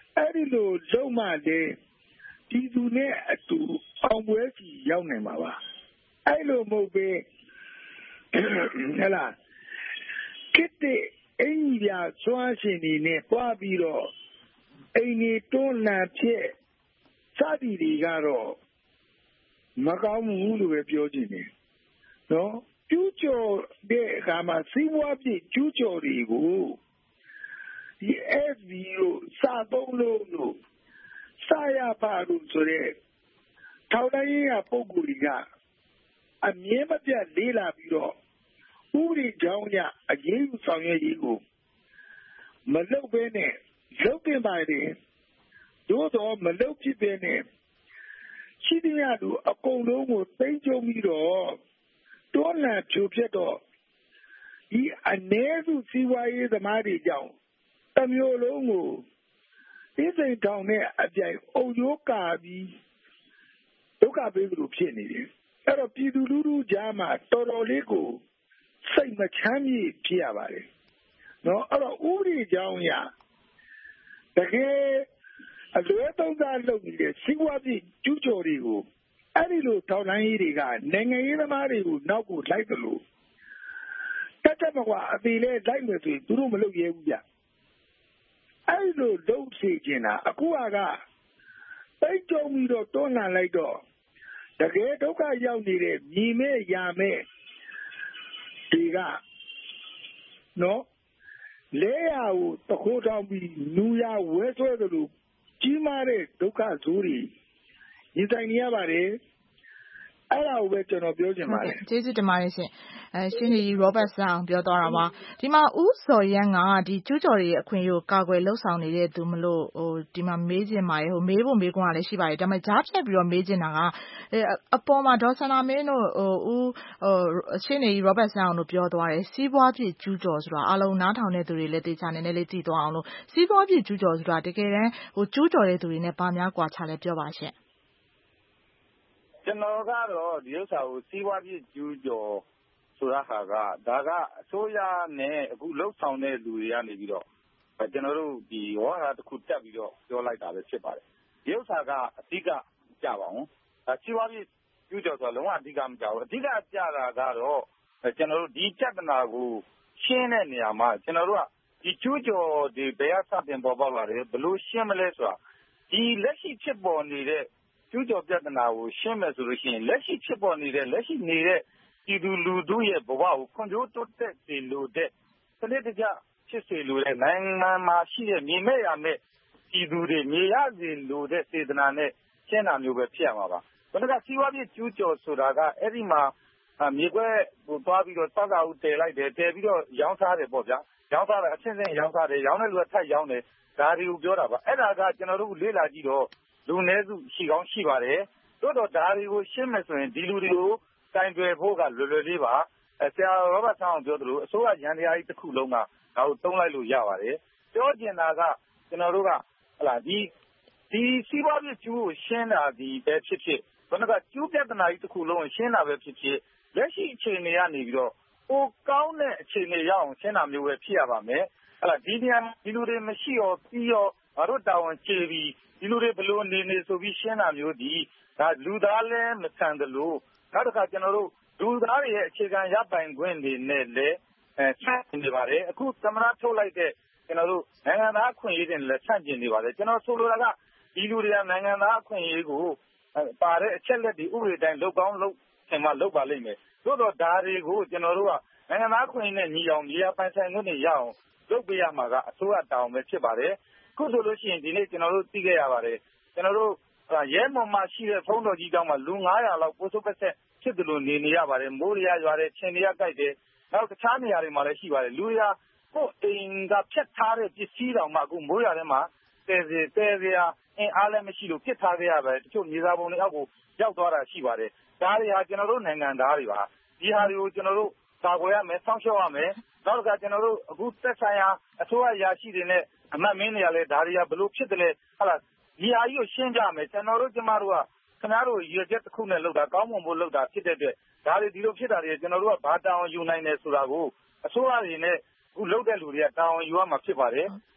အဲ့ဒီလိုလုံးမှလည်းပြည်သူနဲ့အတူအောင်ပွဲစီရောက်နိုင်မှာပါအဲ့လိုမဟုတ်ပဲဟဲ့လားကိတဲ့အင်ကြီးပြစွမ်းရှင်တွေနဲ့တွားပြီးတော့အိမ်ကြီးတွန်းလှန်ဖြစ်စသည်တွေကတော့မကောင်းဘူးလို့ပဲပြောချင်တယ်နော်ကျူးကျော်တဲ့အခါမှာစီးပွားဖြစ်ကျူးကျော်တွေကိုဒီ เอฟ บี လို့စာသုံးလို့လို့စာရပါလို့ဆိုတဲ့ထောက်တိုင်းရပုံကူတွေကအမြဲမပြတ်လေးလာပြီးတော့ဥပဒေကြောင်းရအရေးယူဆောင်ရွက်ရေးကိုမလုပ်ဘဲနဲ့လုပ်တင်ပါတယ်တို့တော့မလုပ်ဖြစ်ပဲနဲ့ရှိတဲ့ရသူအကုန်လုံးကိုသိမ်းကျုံပြီးတော့တွန်းလှန်ဖြိုဖျက်တော့ဒီအ ਨੇ စုစီးပွားရေးသမားတွေကြောင့်တစ်မျိုးလုံးကိုသိစိတ်ထောင်နဲ့အပြိုင်အုပ်ရိုးကာပြီးဒုက္ခပေးလို့ဖြစ်နေတယ်အဲ့တော့ပြည်သူလူထုကြားမှာတော်တော်လေးကိုစိတ်မချမ်းမြေ့ဖြစ်ရပါတယ်နော်အဲ့တော့ဥပဒေကြောင်းရတကယ်အလွဲသုံးစားလုပ်နေတဲ့စီးပွားရေးကျူးကျော်တွေကိုအဲ့ဒီလိုထောက်လှမ်းရေးတွေကနိုင်ငံရေးသမားတွေကိုနောက်ကိုလိုက်တယ်လို့တက်တက်မကွာအသေးလဲလိုက်မယ်ဆိုရင်သူတို့မလုပ်ရဲဘူးဗျအဲ့ဒီလိုလုပ်စီကျင်တာအခုကပိတ်ကြုံပြီးတော့တွန်းလှန်လိုက်တော့တကယ်ဒုက္ခရောက်နေတဲ့ညီမဲ့ရာမဲ့တွေကနော်လဲရကိုတခိုးထောင်ပြီးလူရဝဲဆွဲသလိုကြီးမားတဲ့ဒုက္ခဆိုးတွေညီတိုင်နေရပါတယ်အဲ့ဒါကိုပဲကျွန်တော်ပြောချင်ပါတယ်ကျေးဇူးတင်ပါတယ်ရှင်အဲရှင်းနေ Robert ဆန်းအောင်ပြောသွားတာပါဒီမှာဦးစော်ရန်းကဒီကျူးကျော်တွေရဲ့အခွင့်အရေးကိုကာကွယ်လှုပ်ဆောင်နေတဲ့သူမလို့ဟိုဒီမှာမေးချင်ပါတယ်ဟိုမေးဖို့မေးခွန်းကလည်းရှိပါတယ်ဒါပေမဲ့ကြားဖြတ်ပြီးတော့မေးချင်တာကအပေါ်မှာဒေါ်ဆန္ဒမင်းတို့ဟိုဦးဟိုရှင်းနေ Robert ဆန်းအောင်တို့ပြောသွားတယ်စီးပွားဖြစ်ကျူးကျော်ဆိုတာအလုံးနားထောင်တဲ့သူတွေလည်းတေချာနေနေလေးသိသွားအောင်လို့စီးပွားဖြစ်ကျူးကျော်ဆိုတာတကယ်တမ်းဟိုကျူးကျော်တဲ့သူတွေနဲ့ဗာများကွာခြားလဲပြောပါရှင့်ကျွန်တော်ကတော့ဒီဥစ္စာကိုစီးပွားဖြစ်ကျူးကျော်ဆိုတာဟာကဒါကအစိုးရနဲ့အခုလှုပ်ဆောင်တဲ့လူတွေကနေပြီးတော့ကျွန်တော်တို့ဒီဝါဟာတစ်ခုတက်ပြီးတော့ပြောလိုက်တာပဲဖြစ်ပါတယ်ဒီဥစ္စာကအဓိကကြပါအောင်အဲစီးပွားဖြစ်ကျူးကျော်ဆိုတာလုံးဝအဓိကမကြဘူးအဓိကကြတာကတော့ကျွန်တော်တို့ဒီပြဿနာကိုရှင်းတဲ့နေရာမှာကျွန်တော်တို့ကဒီကျူးကျော်ဒီဘယ်အစတင်ပေါ်ပေါက်လာတယ်ဘယ်လိုရှင်းမလဲဆိုတာဒီလက်ရှိဖြစ်ပေါ်နေတဲ့ကျူးကျော်ပြဿနာကိုရှင်းမယ်ဆိုလို့ရှိရင်လက်ရှိဖြစ်ပေါ်နေတဲ့လက်ရှိနေတဲ့ပြည်သူလူထုရဲ့ဘဝကိုခွန်ကြိုးတိုးတက်စေလိုတဲ့စနစ်တကျဖြစ်စေလိုတဲ့နိုင်ငံမှာရှိတဲ့မြေမဲ့ရမဲ့ပြည်သူတွေမြေရစေလိုတဲ့စေတနာနဲ့ရှင်းတာမျိုးပဲဖြစ်ရမှာပါဘယ်တော့စီးပွားရေးကျူးကျော်ဆိုတာကအဲ့ဒီမှာမြေကွက်ကိုသွားပြီးတော့စောက်တာကိုတည်လိုက်တယ်တည်ပြီးတော့ရောင်းစားတယ်ပေါ့ဗျာရောင်းစားတာအချင်းချင်းရောင်းစားတယ်ရောင်းတဲ့လူကထပ်ရောင်းတယ်ဒါတွေကိုပြောတာပါအဲ့ဒါကကျွန်တော်တို့လေ့လာကြည့်တော့လူနည်းစုရှိကောင်းရှိပါတယ်တို့တော့ဒါတွေကိုရှင်းမယ်ဆိုရင်ဒီလူတွေကိုတိုင်တွယ်ဖို့ကလွယ်လွယ်လေးပါအဲဆရာရောဘတ်ဆန်းအောင်ပြောသလိုအစိုးရရန်တရားကြီးတစ်ခုလုံးကဒါကိုသုံးလိုက်လို့ရပါတယ်ပြောကျင်တာကကျွန်တော်တို့ကဟလာဒီဒီစီးပွားရေးကျူးကိုရှင်းတာဒီပဲဖြစ်ဖြစ်ဘယ်နှကကျူးပြဿနာကြီးတစ်ခုလုံးကိုရှင်းတာပဲဖြစ်ဖြစ်လက်ရှိအခြေအနေကနေပြီးတော့ဟိုကောင်းတဲ့အခြေအနေရအောင်ရှင်းတာမျိုးပဲဖြစ်ရပါမယ်ဟလာဒီနေရာဒီလူတွေမရှိရောပြီးရောငါတို့တာဝန်ကျေပြီးဒီလူတွေဘလို့နေနေဆိုပြီးရှင်းတာမျိုးဒီဒါလူသားလဲမဆန်တယ်လို့နောက်တစ်ခါကျွန်တော်တို့လူသားတွေရဲ့အခြေခံရပိုင်ခွင့်တွေနဲ့လည်းအဲဆန့်ကျင်နေပါတယ်အခုသမဏထုတ်လိုက်တဲ့ကျွန်တော်တို့နိုင်ငံသားအခွင့်အရေးတွေလည်းဆန့်ကျင်နေပါတယ်ကျွန်တော်ဆိုလိုတာကဒီလူတွေကနိုင်ငံသားအခွင့်အရေးကိုပါတဲ့အချက်လက်တွေဥပဒေတိုင်းလုပ်ကောင်းလုပ်ဆင်မှလုပ်ပါလိမ့်မယ်သို့တော့ဒါတွေကိုကျွန်တော်တို့ကနိုင်ငံသားအခွင့်အရေးနဲ့ညီအောင်ညီရပိုင်ဆိုင်ခွင့်တွေရအောင်လုပ်ပေးရမှာကအစိုးရတောင်းပဲဖြစ်ပါတယ်ခုဆိုလို့ရှိရင်ဒီနေ့ကျွန်တော်တို့သိခဲ့ရပါတယ်ကျွန်တော်တို့ရဲမုံမှာရှိတဲ့ဖုံးတော်ကြီးတောင်းမှာလူ၅ရာလောက်ပိုးစုပ်ပတ်ဆက်ဖြစ်တယ်လို့နေနေရပါတယ်မိုးရရွာတယ်ချင်းရကြိုက်တယ်နောက်တခြားနေရာတွေမှာလည်းရှိပါတယ်လူရကိုအိမ်ကဖြတ်ထားတဲ့ပစ္စည်းတောင်မှအခုမိုးရထဲမှာတဲစေတဲစရာအင်းအားလည်းမရှိလို့ပြစ်ထားခဲ့ရပါတယ်တချို့မြေစာပုံတွေအောက်ကိုရောက်သွားတာရှိပါတယ်ဒါတွေဟာကျွန်တော်တို့နိုင်ငံသားတွေပါဒီဟာတွေကိုကျွန်တော်တို့ကာကွယ်ရမယ်စောင့်ရှောက်ရမယ်နောက်တစ်ခါကျွန်တော်တို့အခုသက်ဆိုင်ရာအစိုးရရာရှိတွေနဲ့အမတ်မင်းတွေကလည်းဒါတွေကဘလို့ဖြစ်တယ်လဲဟုတ်လားဒီဟာကြီးကိုရှင်းကြမယ်ကျွန်တော်တို့ကျမတို့ကခင်ဗျားတို့ရည်ချက်တစ်ခုနဲ့လုပ်တာကောင်းမွန်ဖို့လုပ်တာဖြစ်တဲ့အတွက်ဒါတွေဒီလိုဖြစ်တာတွေကျွန်တော်တို့ကဘာတောင်းယူနိုင်တယ်ဆိုတာကိုအစိုးရတွေနဲ့အခုလုပ်တဲ့လူတွေကတောင်းယူရမှာဖြစ်ပါတယ်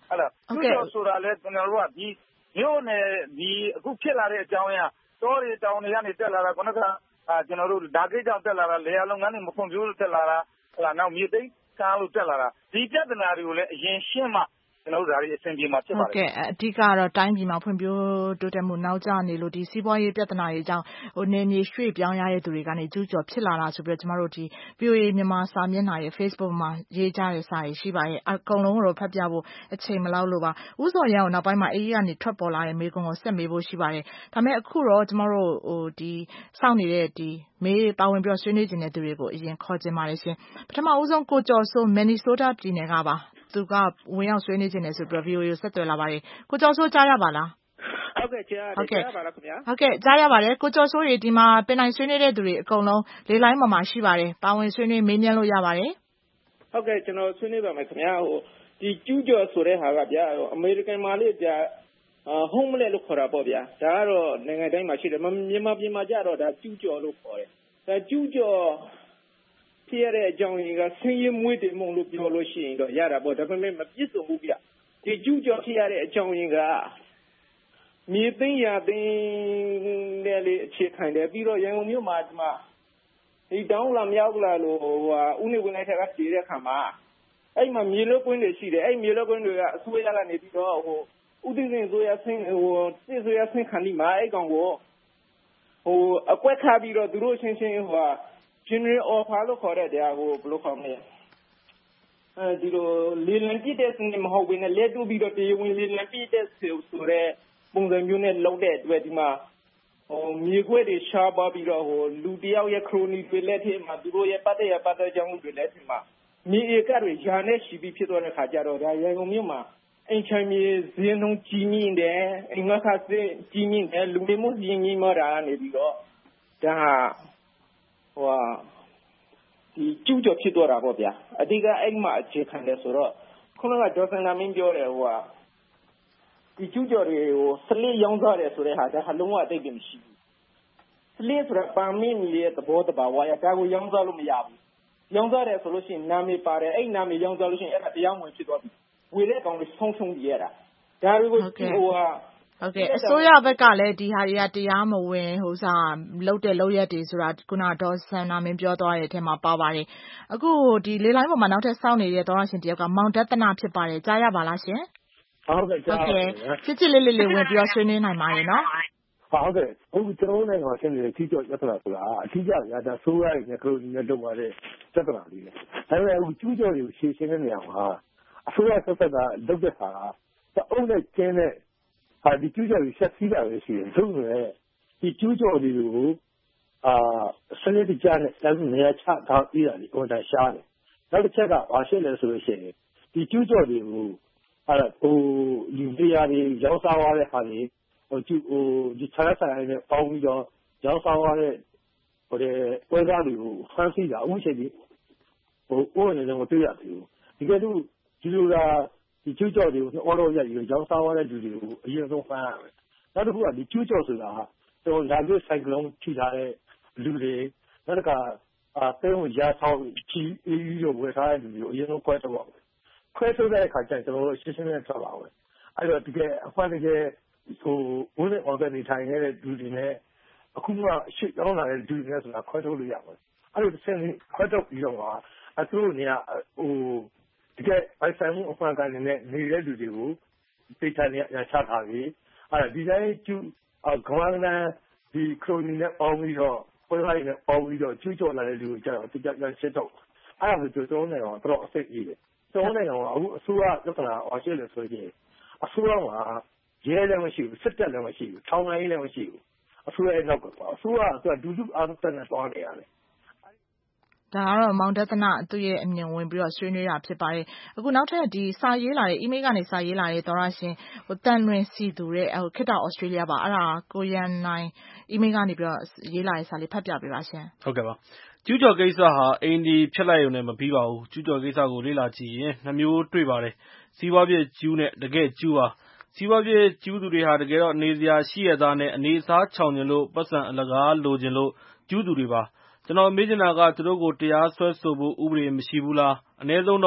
ဟုတ်လားကျူးကျော်ဆိုတာလဲကျွန်တော်တို့ကဒီမြို့နယ်ဒီအခုဖြစ်လာတဲ့အကြောင်းအရာတောတွေတောင်တွေကနေတက်လာတာခုနကကျွန်တော်တို့ဒါကိကြောင့်တက်လာတာလေယာလုပ်ငန်းတွေမဖွံ့ဖြိုးလို့တက်လာတာဟုတ်လားနောက်မြေသိမ်းကားလို့တက်လာတာဒီပြဿနာတွေကိုလည်းအရင်ရှင်းမှကျွန်တော်တို့ဒါတွေအဆင်ပြေမှာဖြစ်ပါတယ်ဟုတ်ကဲ့အဓိကတော့တိုင်းပြည်မှာဖွံ့ဖြိုးတိုးတက်မှုနောက်ကျနေလို့ဒီစီးပွားရေးပြဿနာတွေကြောင့်ဟိုနေမြေရွှေ့ပြောင်းရတဲ့သူတွေကနေကျူးကျော်ဖြစ်လာတာဆိုပြီးတော့ကျွန်တော်တို့ဒီ ဗီအိုအေ မြန်မာစာမျက်နှာရဲ့ Facebook မှာရေးကြတဲ့စာတွေရှိပါရဲ့အကုန်လုံးကိုဖတ်ပြဖို့အချိန်မလောက်လို့ပါဥစော်ရန်ကိုနောက်ပိုင်းမှာအေးကြီးကနေထွက်ပေါ်လာတဲ့မေးခွန်းကိုဆက်မေးဖို့ရှိပါတယ်ဒါပေမဲ့အခုတော့ကျွန်တော်တို့ဟိုဒီစောင့်နေတဲ့ဒီမေးပါဝင်ပြီးတော့ဆွေးနွေးနေတဲ့သူတွေကိုအရင်ခေါ်ချင်ပါတယ်ရှင်ပထမဦးဆုံးကိုကျော်စိုးမင်နီဆိုးတားပြည်နယ်ကပါသူကဝင်ရောက်ဆွေးနွေးခြင်းနဲ့ဆိုပြီး ဗီအိုအေ ကိုဆက်သွယ်လာပါတယ်ကိုကျော်စိုးကြားရပါလားဟုတ်ကဲ့ကြားရတယ်ကြားရပါလားခင်ဗျာဟုတ်ကဲ့ကြားရပါတယ်ကိုကျော်စိုးရေဒီမှာပင်နိုင်ဆွေးနွေးတဲ့သူတွေအကုန်လုံးလေးလိုင်းပေါ်မှာရှိပါတယ်ပါဝင်ဆွေးနွေးမေးမြန်းလို့ရပါတယ်ဟုတ်ကဲ့ကျွန်တော်ဆွေးနွေးပါမယ်ခင်ဗျာဟိုဒီကျူးကျော်ဆိုတဲ့ဟာကဗျာအမေရိကန်မှာလေးကြာဟုံးမလဲလို့ခေါ်တာပေါ့ဗျာဒါကတော့နိုင်ငံတိုင်းမှာရှိတယ်မြန်မာပြည်မှာကြတော့ဒါကျူးကျော်လို့ခေါ်တယ်ဒါကျူးကျော်ဖြစ်ရတဲ့အကြောင်းရင်းကဆင်းရဲမွေးတေမှုလို့ပြောလို့ရှိရင်တော့ရတာပေါ့ဒါပေမဲ့မပြည့်စုံဘူးဗျဒီကျူးကျော်ဖြစ်ရတဲ့အကြောင်းရင်းကမြေသိမ်းရသိမ်းတဲ့လေအခြေခံတယ်ပြီးတော့ရန်ကုန်မြို့မှာဒီမှာဒီတောင်းလာမြောက်လာလို့ဟိုဟာဥနေဝင်လိုက်တဲ့ကတည်တဲ့ခါမှာအဲ့မှာမြေလွတ်ကွင်းတွေရှိတယ်အဲ့မြေလွတ်ကွင်းတွေကအစိုးရကနေပြီးတော့ဟိုဥဒိစင်ဆိုရဆင်းဟိုစစ်ဆိုရဆင်းခံဒီမှာအဲ့ကောင်ကိုဟိုအကွက်ခါပြီးတော့သူတို့ချင်းချင်းဟိုဟာ general offer လို့ခေါ်တဲ့တရားကိုဘယ်လိုခေါ်မလဲအဲဒီလိုလေလံပြည့်တဲ့စနစ်မဟုတ်ဘဲနဲ့လက်တူပြီးတော့တရားဝင်လေလံပြည့်တဲ့ဆိုဆိုတဲ့ပုံစံမျိုးနဲ့လုပ်တဲ့အတွက်ဒီမှာဟိုမြေခွဲတွေရှားပါပြီးတော့ဟိုလူတယောက်ရဲ့ခရိုနီတွေလက်ထဲမှာသူတို့ရဲ့ပတ်သက်ရပတ်သက်ကြောင်းတွေလက်ထဲမှာမြေဧကတွေယာနဲ့ရှိပြီးဖြစ်သွားတဲ့ခါကျတော့ဒါရန်ကုန်မြို့မှာအင်ချမ်းမြေဈေးနှုန်းကြီးမြင့်တယ်အင်္ဂါခါဈေးကြီးမြင့်တယ်လူနေမှုကြီးမြင့်မတာနေပြီးတော့ဒါဟိုဒီကျူးကျော်ဖြစ်သွားတာပေါ့ဗျာအဓိကအဲ့မှာအခြေခံတယ်ဆိုတော့ခုနကဒေါ်စင်နာမင်းပြောတယ်ဟိုဟာဒီကျူးကျော်တွေကိုစလစ်ရောင်းစားတယ်ဆိုတဲ့ဟာဒါဟာလုံးဝအတိတ်မရှိဘူးစလစ်ဆိုတာပါမင်းရဲ့သဘောတဘာဝရဒါကိုရောင်းစားလို့မရဘူးရောင်းစားတယ်ဆိုလို့ရှိရင်နာမည်ပါတယ်အဲ့နာမည်ရောင်းစားလို့ရှိရင်အဲ့ဒါတရားဝင်ဖြစ်သွားပြီဝေတဲ့ကောင်တွေဆုံးရှုံးကြရတာဒါတွေကိုဟိုဟာဟုတ်ကဲ့အစိုးရဘက်ကလည်းဒီဟာတွေကတရားမဝင်ဟိုစားလုတ်တဲ့လုတ်ရက်တွေဆိုတာခုနဒေါ်ဆန်နာမင်းပြောသွားတဲ့အထက်မှာပါပါတယ်အခုဒီလေးလိုင်းပေါ်မှာနောက်ထပ်စောင့်နေတဲ့သောရရှင်တယောက်ကမောင်ဒသနာဖြစ်ပါတယ်ကြားရပါလားရှင်ဟုတ်ကဲ့ကြားပါတယ်ချစ်ချစ်လေးလေးလေးဝင်ပြီးတော့ဆွေးနွေးနိုင်ပါတယ်နော်ဟုတ်ကဲ့အခုကျွန်တော်နိုင်ငံမှာဆင်းနေတဲ့ကြီးကျော်ပြဿနာဆိုတာအထူးကြရတာဆိုးရတဲ့ခရိုနီနဲ့လုပ်ရတဲ့ပြဿနာလေးလေဒါပေမဲ့အခုကျူးကျော်တွေကိုရှင်းရှင်းတဲ့နေရာမှာအစိုးရဆက်ဆက်ကလုပ်တဲ့ဟာကတအုပ်နဲ့ကျင်းတဲ့ဟာဒီကျူးကျော်တွေဆက်စီးတာပဲရှိတယ်သူကဒီကျူးကျော်တွေကိုအာစနစ်တကျနဲ့ဆက်နေရချထားပြီးတာဒီကွန်တန်ရှားတယ်နောက်တစ်ချက်ကဘာရှိလဲဆိုလို့ရှိရင်ဒီကျူးကျော်တွေကိုအဲ့ဟိုဒီတရားတွေရောက်စားသွားတဲ့ဟာတွေဟိုကျူဟိုဒီခြားဆိုင်နဲ့ပေါင်းပြီးတော့ရောက်စားသွားတဲ့ဟိုတဲ့ပွဲစားတွေကိုဖမ်းဆီးတာအခုချိန်ကြီးဟိုအိုးနေတယ်မတွေ့ရဘူးဒီကဲတော့ဒီလိုကဒီကျူးကျော်တွေကိုအော်တော့ရည်ရောက်စားသွားတဲ့လူတွေကိုအရင်ဆုံးဖမ်းရမယ်နောက်တစ်ခုကဒီကျူးကျော်ဆိုတာတော့လာပြီးဆိုင်ကလုံးထိထားတဲ့လူတွေနောက်တစ်ခါအာတဲဝင်ရာဆောင်ချီအေးရောဝယ်ထားတဲ့လူတွေကိုအရင်ဆုံးခွဲထုတ်အောင်ခွဲထုတ်တဲ့အခါကျရင်ကျွန်တော်တို့ရှင်းရှင်းလင်းထွက်ပါအောင်အဲ့တော့ဒီကအဖွင့်တကယ်ဟိုဘုန်းနဲ့အော်ဂန်နေထိုင်နေတဲ့လူတွေနဲ့အခုမှရှစ်တောင်းလာတဲ့လူတွေနဲ့ဆိုတာခွဲထုတ်လို့ရပါတယ်အဲ့လိုတစ်ဆင့်ခွဲထုတ်ပြီးတော့အသူတို့နေရာဟိုဒီကအိုင်ဆိုင်မှုအဖွင့်ကနေနဲ့နေတဲ့လူတွေကိုသိချာနေရချထားပြီးအဲ့ဒီတိုင်းကျူဂဝန်းလန်ဒီခရိုနီနဲ့ပေါင်းပြီးတော့ပွဲလိုက်နဲ့ပေါင်းပြီးတော့ကျူးကျော်လာတဲ့လူကိုကြောက်တိကျကျရှင်းထုတ်အဲ့ဒါဆိုကျွန်တော်တို့ကတော့အစိတ်ကြီးတယ်ကျွန်တော်တို့ကအခုအစိုးရလက္ခဏာအော်ရှိလို့ဆိုရင်အစိုးရကရဲလည်းမရှိဘူးစစ်တပ်လည်းမရှိဘူးထောင်လိုင်းလည်းမရှိဘူးအစိုးရရဲ့နောက်ကပါအစိုးရကဒူးဒူးအားသက်နဲ့တောင်းနေရတယ်ဒါကတော့မောင်ဒသနာသူ့ရဲ့အမြင်ဝင်ပြီးတော့ဆွေးနွေးတာဖြစ်ပါတယ်အခုနောက်ထပ်ဒီစာရေးလာတဲ့ email ကနေစာရေးလာတဲ့သောရရှင်ဟိုတန်လွင်စီသူတဲ့ဟိုခေတ္တဩစတြေးလျပါအဲ့ဒါကိုရန်နိုင် email ကနေပြီးတော့ရေးလာတဲ့စာလေးဖတ်ပြပေးပါရှင်ဟုတ်ကဲ့ပါကျူးကျော်ကိစ္စဟာအိန္ဒိဖြတ်လိုက်ရုံနဲ့မပြီးပါဘူးကျူးကျော်ကိစ္စကိုလေ့လာကြည့်ရင်နှမျိုးတွေ့ပါတယ်စီးပွားပြည့်ကျူးနဲ့တကယ်ကျူးပါစီးပွားပြည့်ကျူးသူတွေဟာတကယ်တော့အနေစရာရှိရသားနဲ့အနေအစားချောင်ကျင်လို့ပတ်စံအလကားလိုချင်လို့ကျူးသူတွေပါကျွန်တော်မေးချင်တာကသူတို့ကိုတရားစွဲဆိုဖို့ဥပဒေမရှိဘူးလားအနည်းဆုံးတော့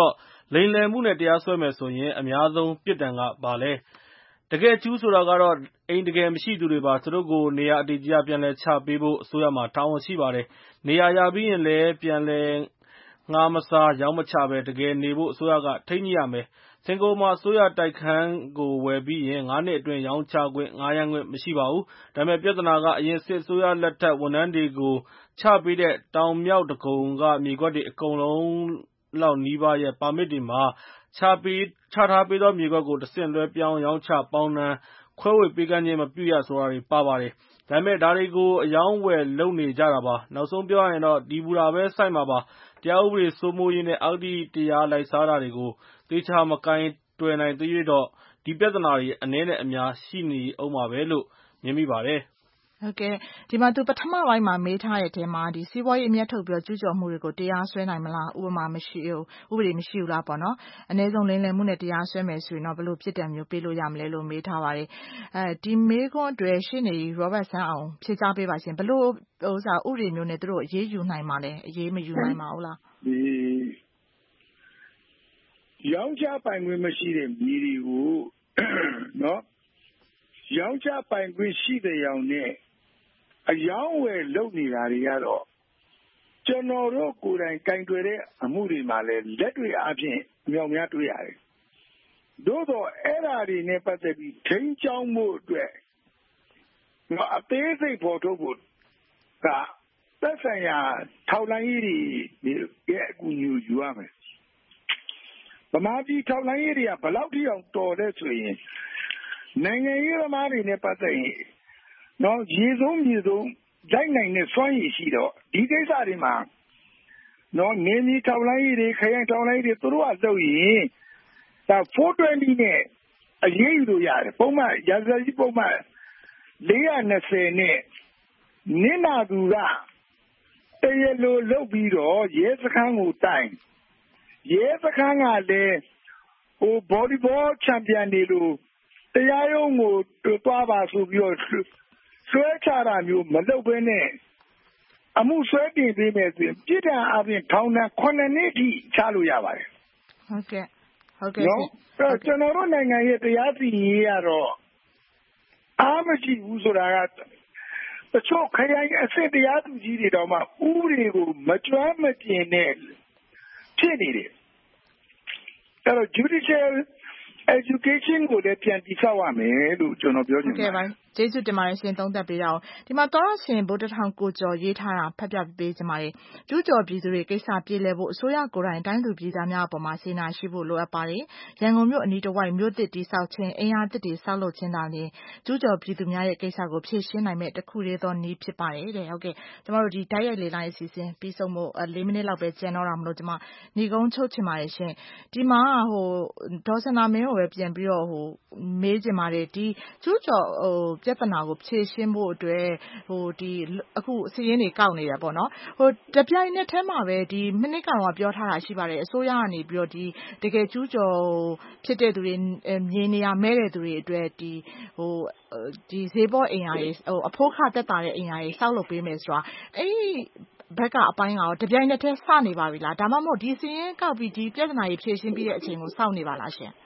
လိမ်လည်မှုနဲ့တရားစွဲမယ်ဆိုရင်အများဆုံးပြစ်ဒဏ်ကဘာလဲတကယ်ကျူးဆိုတာကတော့အိမ်တကယ်မရှိသူတွေပါသူတို့ကိုနေရာအတည်ကြပြန်လဲချပေးဖို့အစိုးရမှာတာဝန်ရှိပါတယ်နေရာရပြီးရင်လည်းပြန်လဲငါမစားရောင်းမချပဲတကယ်နေဖို့အစိုးရကထိန်းညှိရမယ်စင်ကာပူမှာအစိုးရတိုက်ခန်းကိုဝယ်ပြီးရင်ငါးနှစ်အတွင်းရောင်းချခွင့်ငှားရမ်းခွင့်မရှိပါဘူးဒါပေမဲ့ပြဿနာကအရင်စစ်အစိုးရလက်ထက်ဝန်ထမ်းတွေကိုချပေးတဲ့တောင်မြောက်တကုံကမြေကွက်တွေအကုန်လုံးလောက်နီးပါးရဲ့ပါမစ်တွေမှာချပေးချထားပေးသောမြေကွက်ကိုတဆင့်လွှဲပြောင်းရောင်းချပေါင်းနှံခွဲဝေပေးကမ်းခြင်းမပြုရဆိုတာတွေပါပါတယ်ဒါပေမဲ့ဒါတွေကိုအယောင်းဝယ်လုပ်နေကြတာပါနောက်ဆုံးပြောရရင်တော့ဒီဘူတာပဲစိုက်မှာပါတရားဥပဒေစိုးမိုးရေးနဲ့အဂတိတရားလိုက်စားတာတွေကိုသေချာမကင်တွယ်နိုင်သေးတော့ဒီပြဿနာတွေအနည်းနဲ့အများရှိနေအောင်ပါပဲလို့မြင်မိပါတယ်ဟုတ်ကဲ့ဒီမှာသူပထမပိုင်းမှာမေးထားတဲ့အထဲမှာဒီစီးပွားရေးအမြတ်ထုတ်ပြီးကျူးကျော်မှုတွေကိုတရားစွဲနိုင်မလားဥပမာမရှိဘူးဥပဒေမရှိဘူးလားပေါ့နော်အနည်းဆုံးလိမ်လည်မှုနဲ့တရားစွဲမယ်ဆိုရင်တော့ဘယ်လိုပြစ်ဒဏ်မျိုးပေးလို့ရမလဲလို့မေးထားပါတယ်အဲဒီမေးခွန်းတွေရှင်းနေ Robert ဆန်းအောင်ဖြေကြားပေးပါရှင်ဘယ်လိုဥစားဥပဒေမျိုးနဲ့သူတို့အရေးယူနိုင်မှာလဲအရေးမယူနိုင်ပါဘူးလားဒီရောင်းချပိုင်ခွင့်မရှိတဲ့မြေတွေကိုနော်ရောင်းချပိုင်ခွင့်ရှိတဲ့ရောင်နဲ့အယောင်းဝယ်လုပ်နေတာတွေကတော့ကျွန်တော်တို့ကိုယ်တိုင်ကင်တွယ်တဲ့အမှုတွေမှာလည်းလက်တွေအပြင်အမြောက်များတွေ့ရတယ်။သို့တော့အဲ့ဓာတွေနဲ့ပတ်သက်ပြီးထိန်းချောင်းမှုအတွက်အသေးစိတ်ပေါ်ထုတ်ဖို့ကသက်ဆိုင်ရာထောက်လှမ်းရေးတွေရဲ့အကူအညီယူရမယ်။ဗမာပြည်ထောက်လှမ်းရေးတွေကဘယ်လောက်ထိအောင်တော်လဲဆိုရင်နိုင်ငံရေးသမားတွေနဲ့ပတ်သက်ရင်နော်ရေဆုံးမြေဆုံးလိုက်နိုင်တဲ့စွမ်းရည်ရှိတော့ဒီကိစ္စတွေမှာနော်နေမီထောက်လိုင်းရေးတွေခရိုင်ထောက်လိုင်းရေးတွေသူတို့ကလုပ်ရင်ဒါfour twentyနဲ့အရေးယူလို့ရတယ်ပုံမှန်ရာဇဝတ်ကြီးပုံမှန်four twentyနဲ့နင်းနာသူကတရလိုလုပ်ပြီးတော့ရဲစခန်းကိုတိုင်ရဲစခန်းကလည်းဟို volleyball champion တွေလို့တရားရုံးကိုတွားပါဆိုပြီးတော့ဆွဲချတာမျိုးမလုပ်ဘဲနဲ့အမှုဆွဲတင်ပေးမယ်ဆိုရင်ပြည်ထောင်အပြင်ထောင်ဒဏ်nineနှစ်ထိချလို့ရပါတယ်ဟုတ်ကဲ့ဟုတ်ကဲ့နော်ကျွန်တော်တို့နိုင်ငံရဲ့တရားစီရင်ရေးကတော့အားမရှိဘူးဆိုတာကတချို့ခရိုင်အဆင့်တရားသူကြီးတွေတော့မှဥပဒေကိုမကျွမ်းမကျင်တဲ့ဖြစ်နေတယ်အဲ့တော့ judicial education ကိုလည်းပြန်တည်ဆောက်ရမယ်လို့ကျွန်တော်ပြောချင်ပါတယ်ဟုတ်ကဲ့ပါကျေးဇူးတင်ပါတယ်ရှင်သုံးသပ်ပေးတာအောင်ဒီမှာသောရရှင်ဗိုလ်တထောင်ကိုကျော်ရေးထားတာဖတ်ပြပေးကြပါမယ်ကျူးကျော်ပြည်သူတွေကိစ္စပြေလည်ဖို့အစိုးရကိုယ်တိုင်တိုင်းသူပြည်သားများအပေါ်မှာစေနာရှိဖို့လိုအပ်ပါတယ်ရန်ကုန်မြို့အနီးတစ်ဝိုက်မြို့သစ်တည်ဆောက်ခြင်းအင်အားသစ်တွေဆောက်လုပ်ခြင်းသာလျှင်ကျူးကျော်ပြည်သူများရဲ့ကိစ္စကိုဖြေရှင်းနိုင်မဲ့တစ်ခုတည်းသောနည်းဖြစ်ပါတယ်တဲ့ဟုတ်ကဲ့ကျမတို့ဒီတိုက်ရိုက်လေလိုင်းအစီအစဉ်ပြီးဆုံးဖို့၄မိနစ်လောက်ပဲကျန်တော့တာမလို့ကျမညီကုန်းချုပ်ချင်ပါတယ်ရှင်ဒီမှာဟိုဒေါ်စန္ဒာမင်းကိုပဲပြန်ပြီးတော့ဟိုမေးချင်ပါတယ်ဒီကျူးကျော်ဟိုပြဿနာကိုဖြေရှင်းဖို့အတွက်ဟိုဒီအခုစီးရင်တွေကောက်နေရပေါ့နော်ဟိုတပြိုင်နက်တည်းမှာပဲဒီမိနစ်ကတော့ပြောထားတာရှိပါတယ်အစိုးရကနေပြီးတော့ဒီတကယ်ကျူးကျော်ဖြစ်တဲ့သူတွေမြေနေရမဲတဲ့သူတွေအတွက်ဒီဟိုဒီဈေးပေါ်အိမ်ယာတွေဟိုအဖိုးခတက်တာတဲ့အိမ်ယာတွေစောက်လုပ်ပေးမယ်ဆိုတာအဲ့ဘက်ကအပိုင်းကတော့တပြိုင်နက်တည်းစနေပါပြီလားဒါမှမဟုတ်ဒီစီးရင်ကောက်ပြီးဒီပြဿနာကြီးဖြေရှင်းပြီးတဲ့အချိန်ကိုစောင့်နေပါလားရှင်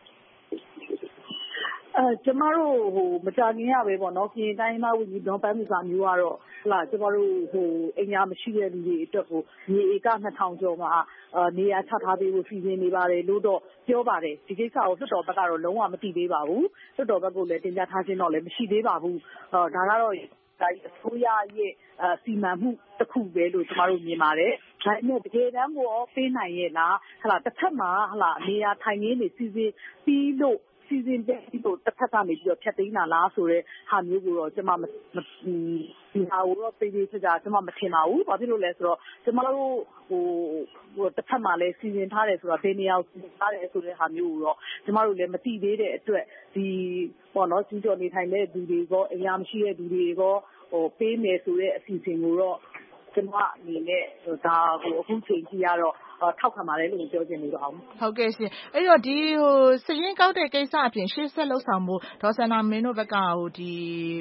အဲကျမတို့ဟိုမကြခင်ရပဲပေါ့နော်ပြင်တိုင်းသားဝင်ကြီးဒေါ်ပန်းမစာမျိုးကတော့ဟလာကျမတို့ဟိုအင်ညာမရှိတဲ့လူတွေအတွက်ကိုမြေဧကtwo thousandကျော်မှာအာနေရာချထားပေးဖို့စီစဉ်နေပါတယ်လို့တော့ပြောပါတယ်ဒီကိစ္စကိုလွှတ်တော်ဘက်ကတော့လုံးဝမသိသေးပါဘူးလွှတ်တော်ဘက်ကလည်းတင်ပြထားခြင်းတော့လည်းမရှိသေးပါဘူးအော်ဒါကတော့ဒါအစိုးရရဲ့အစီမံမှုတစ်ခုပဲလို့ကျမတို့မြင်ပါတယ်ဒါပေမဲ့တကယ်တမ်းကိုပေးနိုင်ရဲ့လားဟလာတစ်ဖက်မှာဟလာနေရာထိုင်ရင်းနေစီစဉ်ပြီးလို့စီစဉ်တဲ့ဒီလိုတစ်ဖက်ကနေပြီးတော့ဖြတ်သိမ်းတာလားဆိုတော့ဟာမျိုးကိုတော့ကျွန်မဒီဟာကိုတော့ပြည်ပြည်စကြကျွန်မမထင်ပါဘူးဘာဖြစ်လို့လဲဆိုတော့ကျွန်မတို့ဟိုဟိုတစ်ဖက်မှာလည်းစီစဉ်ထားတယ်ဆိုတော့ဘယ်နေရာကိုစီစဉ်ထားတယ်ဆိုတဲ့ဟာမျိုးကိုတော့ကျွန်မတို့လည်းမသိသေးတဲ့အတွက်ဒီပေါ့နော်ကြီးကျော်နေထိုင်တဲ့သူတွေကအိမ်ရမရှိတဲ့သူတွေကဟိုပေးမယ်ဆိုတဲ့အစီအစဉ်ကိုတော့ကျွန်မအနေနဲ့ဒါကိုအခုချိန်ကြီးရတော့ထောက်ခံပါတယ်လို့ပြောချင်နေပါအောင်ဟုတ်ကဲ့ရှင်အဲ့တော့ဒီဟိုစရင်ကောက်တဲ့ကိစ္စအပြင်ရှေ့ဆက်လှုပ်ဆောင်မှုဒေါ်စန္ဒာမင်းတို့ဘက်ကဟိုဒီ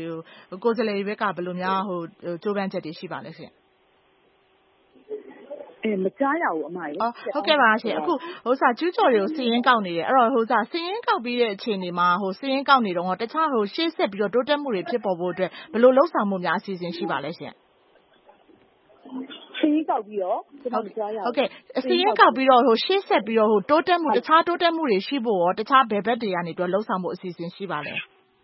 ကိုယ်စားလှယ်ဘက်ကဘယ်လိုများဟိုကြိုးပမ်းချက်တွေရှိပါလဲရှင်အဲမကြားရဘူးအမရေဟုတ်ကဲ့ပါရှင်အခုဟိုစားကျူးကျော်တွေကိုစည်ရင်းကောက်နေတယ်အဲ့တော့ဟိုစားစည်ရင်းကောက်ပြီးတဲ့အခြေအနေမှာဟိုစည်ရင်းကောက်နေတော့တခြားဟိုရှေ့ဆက်ပြီးတော့တိုးတက်မှုတွေဖြစ်ပေါ်ဖို့အတွက်ဘယ်လိုလှုပ်ဆောင်မှုများအစီအစဉ်ရှိပါလဲရှင်စည်ရင်းကောက်ပြီးတော့ကျွန်တော်ကြားရဟုတ်ကဲ့စည်ရင်းကောက်ပြီးတော့ဟိုရှေ့ဆက်ပြီးတော့ဟိုတိုးတက်မှုတခြားတိုးတက်မှုတွေရှိဖို့ရောတခြားဘယ်ဘက်တွေကနေတော့လှုပ်ဆောင်မှုအစီအစဉ်ရှိပါလဲ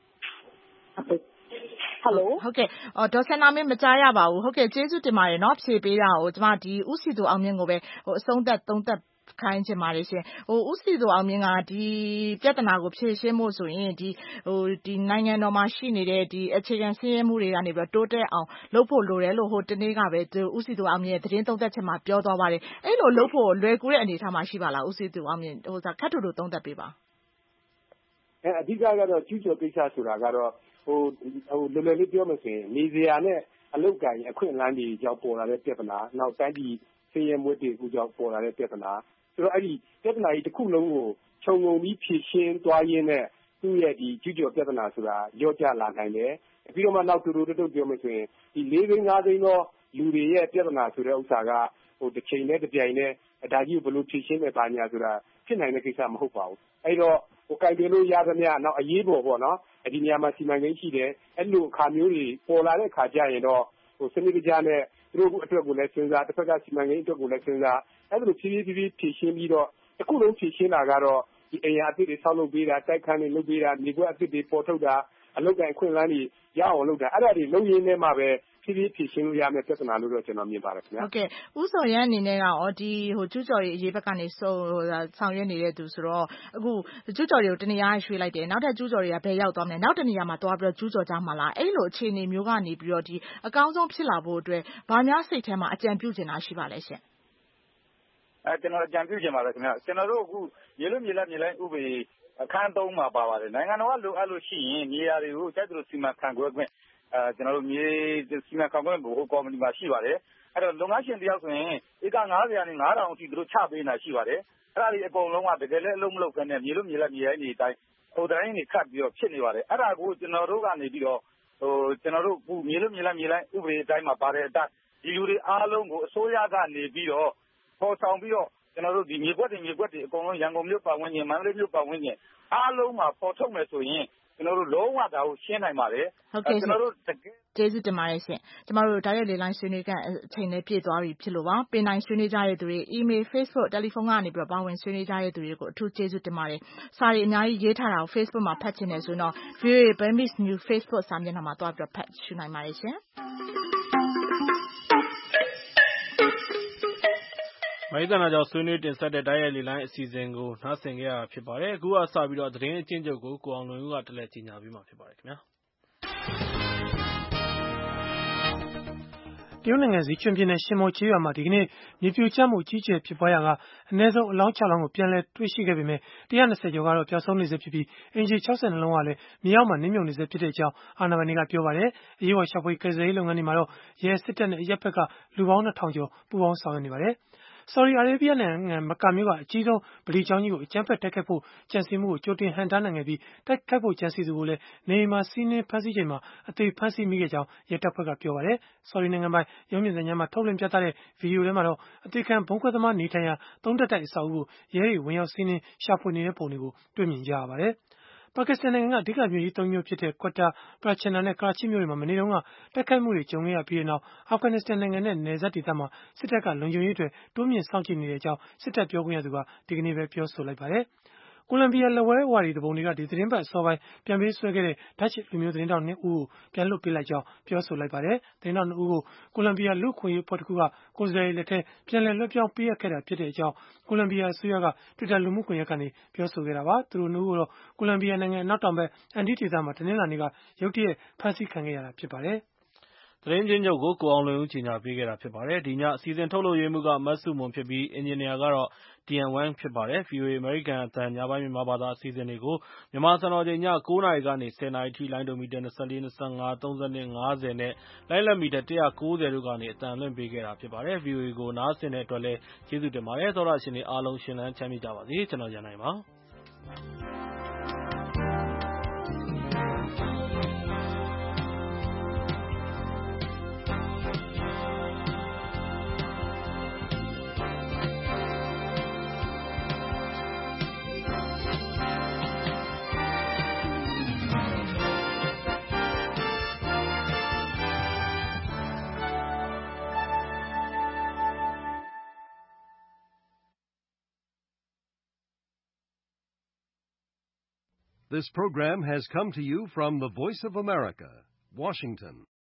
ဟယ်လိုဟုတ်ကဲ့အော်ဒေါ်စန္ဒာမင်းမကြားရပါဘူးဟုတ်ကဲ့ကျေးဇူးတင်ပါတယ်เนาะဖြေပေးတာကိုကျွန်မဒီဥစီသူအောင်မြင့်ကိုပဲဟိုအဆုံးသက်သုံးသက်ခိုင်းချင်ပါတယ်ရှင်ဟိုဥစီသူအောင်မြင့်ကဒီပြဿနာကိုဖြေရှင်းဖို့ဆိုရင်ဒီဟိုဒီနိုင်ငံတော်မှာရှိနေတဲ့ဒီအခြေခံစည်းရဲမှုတွေကနေပြီးတော့တိုးတက်အောင်လုပ်ဖို့လိုတယ်လို့ဟိုတနေ့ကပဲဒီဥစီသူအောင်မြင့်ရဲ့သတင်းသုံးသက်ချက်မှာပြောသွားပါတယ်အဲ့လိုလုပ်ဖို့လွယ်ကူတဲ့အနေအထားမှာရှိပါလားဥစီသူအောင်မြင့်ဟိုခက်ထူထူသုံးသက်ပေးပါအဲအဓိကကတော့ကျူးကျော်ကိစ္စဆိုတာကတော့ဟိုဟိုလွယ်လွယ်လေးပြောမယ်ဆိုရင်နေစရာနဲ့အလုတ်ကံအခွင့်အလမ်းတွေကြောင့်ပေါ်လာတဲ့ပြဿနာနောက်တိုင်းပြည်စည်ရဲမွေးတွေကိုကြောင့်ပေါ်လာတဲ့ပြဿနာဆိုတော့အဲ့ဒီပြဿနာကြီးတစ်ခုလုံးကိုခြုံငုံပြီးဖြေရှင်းသွားရင်းနဲ့သူ့ရဲ့ဒီကျူးကျော်ပြဿနာဆိုတာရော့ကျလာနိုင်တယ်ပြီးတော့မှနောက်တူတူတုတ်တုတ်ပြောမယ်ဆိုရင်ဒီလေးသိန်းငါးသိန်းသောလူတွေရဲ့ပြဿနာဆိုတဲ့ဥစ္စာကဟိုတစ်ချိန်နဲ့တစ်ပြိုင်နဲ့ဒါကြီးကိုဘယ်လိုဖြေရှင်းမယ်ပါညာဆိုတာဖြစ်နိုင်တဲ့ကိစ္စမဟုတ်ပါဘူးအဲ့တော့ဟိုကြိုက်တယ်လို့ရသမျှနောက်အရေးပေါ်ပေါ့နော်ဒီနေရာမှာစီမံကိန်းရှိတယ်အဲ့လိုအခါမျိုးတွေပေါ်လာတဲ့အခါကျရင်တော့ဟိုစနစ်တကျနဲ့သူတို့အတွက်ကိုလည်းစဉ်းစားတစ်ဖက်ကစီမံကိန်းအတွက်ကိုလည်းစဉ်းစားအဲ့လိုဖြည်းဖြည်းဖြည်းဖြည်းဖြည့်ရှင်းပြီးတော့တစ်ခုလုံးဖြည့်ရှင်းတာကတော့ဒီအရာအသစ်တွေဆောက်လုပ်ပေးတာတိုက်ခန်းတွေလုပ်ပေးတာမြေကွက်အသစ်တွေပေါ်ထုတ်တာအလုပ်ကိုင်ခွင့်လန်းတွေရအောင်လုပ်တာအဲ့ဒါတွေလုပ်ရင်းနဲ့မှပဲဖြည်းဖြည်းဖြည့်ရှင်းလို့ရမယ်ပြဿနာလို့တော့ကျွန်တော်မြင်ပါတယ်ခင်ဗျာဟုတ်ကဲ့ဥစော်ရန်အနေနဲ့ကရောဒီဟိုကျူးကျော်ရေးအရေးဘက်ကနေဆိုဆောင်ရွက်နေတဲ့သူဆိုတော့အခုကျူးကျော်တွေကိုတနေရာရွှေ့လိုက်တယ်နောက်ထပ်ကျူးကျော်တွေကဘယ်ရောက်သွားမလဲနောက်တနေရာမှာသွားပြီးတော့ကျူးကျော်ကြမှာလားအဲ့လိုအခြေအနေမျိုးကနေပြီးတော့ဒီအကောင်းဆုံးဖြစ်လာဖို့အတွက်ဘာများစိတ်ထဲမှာအကြံပြုချင်တာရှိပါလဲရှင်အဲကျွန်တော်အကြံပြုချင်ပါတယ်ခင်ဗျာကျွန်တော်တို့အခုမြေလို့မြေလက်မြေလိုက်ဥပဒေအခန်းသုံးမှာပါပါတယ်နိုင်ငံတော်ကလိုအပ်လို့ရှိရင်မြေယာတွေကိုကြိုက်သလိုစီမံခန့်ခွဲခွင့်အဲကျွန်တော်တို့မြေစီမံခန့်ခွဲမှုဟိုကော်မတီမှာရှိပါတယ်အဲ့တော့လုပ်ငန်းရှင်တယောက်ဆိုရင်ဧကငါးဆယ်ကနေငါးထောင်အထိသူတို့ချပေးနေတာရှိပါတယ်အဲ့ဒါတွေအကုန်လုံးကတကယ်လည်းအလုံးမလုံးခဲနဲ့မြေလို့မြေလက်မြေရိုင်းတွေအတိုင်းဟိုတိုင်းတွေခတ်ပြီးတော့ဖြစ်နေပါတယ်အဲ့ဒါကိုကျွန်တော်တို့ကနေပြီးတော့ဟိုကျွန်တော်တို့မြေလို့မြေလက်မြေလိုက်ဥပဒေအတိုင်းမှာပါတဲ့အတိုင်းဒီလူတွေအားလုံးကိုအစိုးရကနေပြီးတော့ပေါ်ဆောင်ပြီးတော့ကျွန်တော်တို့ဒီမြေကွက်တွေမြေကွက်တွေအကုန်လုံးရန်ကုန်မြို့ပတ်ဝန်းကျင်မန္တလေးမြို့ပတ်ဝန်းကျင်အားလုံးမှာပေါ်ထုတ်မယ်ဆိုရင်ကျွန်တော်တို့လုံးဝဒါကိုရှင်းနိုင်ပါတယ်ဟုတ်ကဲ့ကျွန်တော်တို့ကျေးဇူးတင်ပါတယ်ရှင်ကျမတို့တိုက်ရိုက်လေလိုင်းဆွေးနွေးကအချိန်နဲ့ပြည့်သွားပြီဖြစ်လို့ပါပင်တိုင်းဆွေးနွေးကြတဲ့သူတွေ email Facebook တယ်လီဖုန်းကနေပြီးတော့ပါဝင်ဆွေးနွေးကြတဲ့သူတွေကိုအထူးကျေးဇူးတင်ပါတယ်စာရီအများကြီးရေးထားတာကို Facebook မှာဖတ်ချင်တယ်ဆိုတော့ ဗီအိုအေ Burmese News Facebook စာမျက်နှာမှာတွားပြီးတော့ဖတ်ရှုနိုင်ပါတယ်ရှင်မိုင်းတနာကြောင့်ဆွေးနွေးတင်ဆက်တဲ့တိုက်ရိုက်လေလိုင်းအစီအစဉ်ကိုနားဆင်ကြရတာဖြစ်ပါတယ်အခုကစပြီးတော့သတင်းအကျဉ်းချုပ်ကိုကိုအောင်လွင်ဦးကတက်လက်ကြီးညာပြီးမှဖြစ်ပါတယ်ခင်ဗျာတရုတ်နိုင်ငံဇီချွန်ပြည်နယ်ရှင်မော်ချေးရွာမှာဒီကနေ့မြေပြိုကျမှုကြီးကျယ်ဖြစ်ပွားရာကအနည်းဆုံးအလောင်းခြောက်လောင်းကိုပြန်လည်တွေ့ရှိခဲ့ပေမဲ့၁၂၀ကျော်ကတော့ပျောက်ဆုံးနေဆဲဖြစ်ပြီးအင်ဂျီ၆၂လုံးကလည်းမြေအောက်မှာနစ်မြုပ်နေဆဲဖြစ်တဲ့အကြောင်းအာဏာပိုင်တွေကပြောပါတယ်။အရေးပေါ်ရှာဖွေကယ်ဆယ်ရေးလုပ်ငန်းတွေမှာတော့ရဲစစ်တပ်နဲ့အရပ်ဘက်ကလူပေါင်းနှစ်ထောင်ကျော်ပူးပေါင်းဆောင်ရွက်နေပါတယ်။ဆော်ဒီအာရေဗျနိုင်ငံမက္ကာမြို့ကအကြီးဆုံးဗလီကျောင်းကြီးကိုအကြမ်းဖက်တိုက်ခိုက်ဖို့ကြံစည်မှုကိုကြိုတင်ဟန့်တားနိုင်ခဲ့ပြီးတိုက်ခိုက်ဖို့ကြံစည်သူကိုလည်းနေအိမ်မှာစီးနင်းဖမ်းဆီးချိန်မှာအသေးဖမ်းဆီးမိခဲ့ကြောင်းရဲတပ်ဖွဲ့ကပြောပါတယ်။ဆော်ဒီနိုင်ငံပိုင်ရုပ်မြင်သံကြားမှာထုတ်လွှင့်ပြသတဲ့ဗီဒီယိုထဲမှာတော့အသေးခံဘုံခွဲသမားနေထိုင်ရာသုံးတက်တိုက်အဆောက်အဦကိုရဲတွေဝင်ရောက်စီးနင်းရှာဖွေနေတဲ့ပုံတွေကိုတွေ့မြင်ကြရပါတယ်။ပါကစ္စတန်နိုင်ငံကအဓိကမြို့ကြီးသုံးမြို့ဖြစ်တဲ့ကွာတာ ကရာချီနာနဲ့ကရာချိမြို့တွေမှာမနေ့တုန်းကတိုက်ခိုက်မှုတွေကြုံခဲ့ရပြီးနောက်အာဖဂန်နစ္စတန်နိုင်ငံနဲ့နယ်စပ်ဒေသမှာစစ်တပ်ကလုံခြုံရေးတွေတိုးမြင့်စောင့်ကြည့်နေတဲ့အကြောင်းစစ်တပ်ပြောခွင့်ရသူကဒီကနေ့ပဲပြောဆိုလိုက်ပါတယ်။ကိုလံဘီယာလက်ဝဲဝါဒီတပုံတွေကဒီသတင်းပတ်အစောပိုင်းပြန်ပေးဆွဲခဲ့တဲ့ဒတ်ချ်လူမျိုးသတင်းတောက်နှစ်ဦးကိုပြန်လွှတ်ပေးလိုက်ကြောင်းပြောဆိုလိုက်ပါတယ်။သတင်းတောက်နှစ်ဦးကိုကိုလံဘီယာလူ့ခွင့်ရေးအဖွဲ့တစ်ခုကကိုယ်စားလှယ်လက်ထက်ပြန်လည်လွှဲပြောင်းပေးအပ်ခဲ့တာဖြစ်တဲ့အကြောင်းကိုလံဘီယာအစိုးရက Twitter လူမှုကွန်ရက်ကနေပြောဆိုခဲ့တာပါ။သူတို့နှစ်ဦးကိုတော့ကိုလံဘီယာနိုင်ငံအနောက်တောင်ဘက်အန်ဒီဒေသမှာတနင်္လာနေ့ကရုတ်တရက်ဖမ်းဆီးခံခဲ့ရတာဖြစ်ပါတယ်။သတင်းချင်းချုပ်ကိုကိုအောင်လွင်ဦးကြီးညာပေးခဲ့တာဖြစ်ပါတယ်။ဒီညအစီအစဉ်ထုတ်လုပ်ရေးမှုကမတ်စုမွန်ဖြစ်ပြီးအင်ဂျင်နီယာကတော့ တီ အန် ဝမ် ဖြစ်ပါတယ်။ ဗီအိုအေ အမေရိကန်အသံညပိုင်းမြန်မာဘာသာအစီအစဉ်တွေကိုမြန်မာစံတော်ချိန်ညကိုးနာရီကနေဆယ်နာရီထိလိုင်းဒိုမီတာ၂၄၊၂၅၊၃၂၊၅၀နဲ့လိုင်းလက်မီတာ၁၉၀တို့ကနေအသံလွှင့်ပေးခဲ့တာဖြစ်ပါတယ်။ ဗီအိုအေကိုနားဆင်တဲ့အတွက်လည်းကျေးဇူးတင်ပါတယ်။သောတရှင်တွေအားလုံးရှင်လန်းချမ်းမြေ့ကြပါစေ။ကျွန်တော်ရန်နိုင်ပါ။ This program has come to you from the Voice of America, Washington.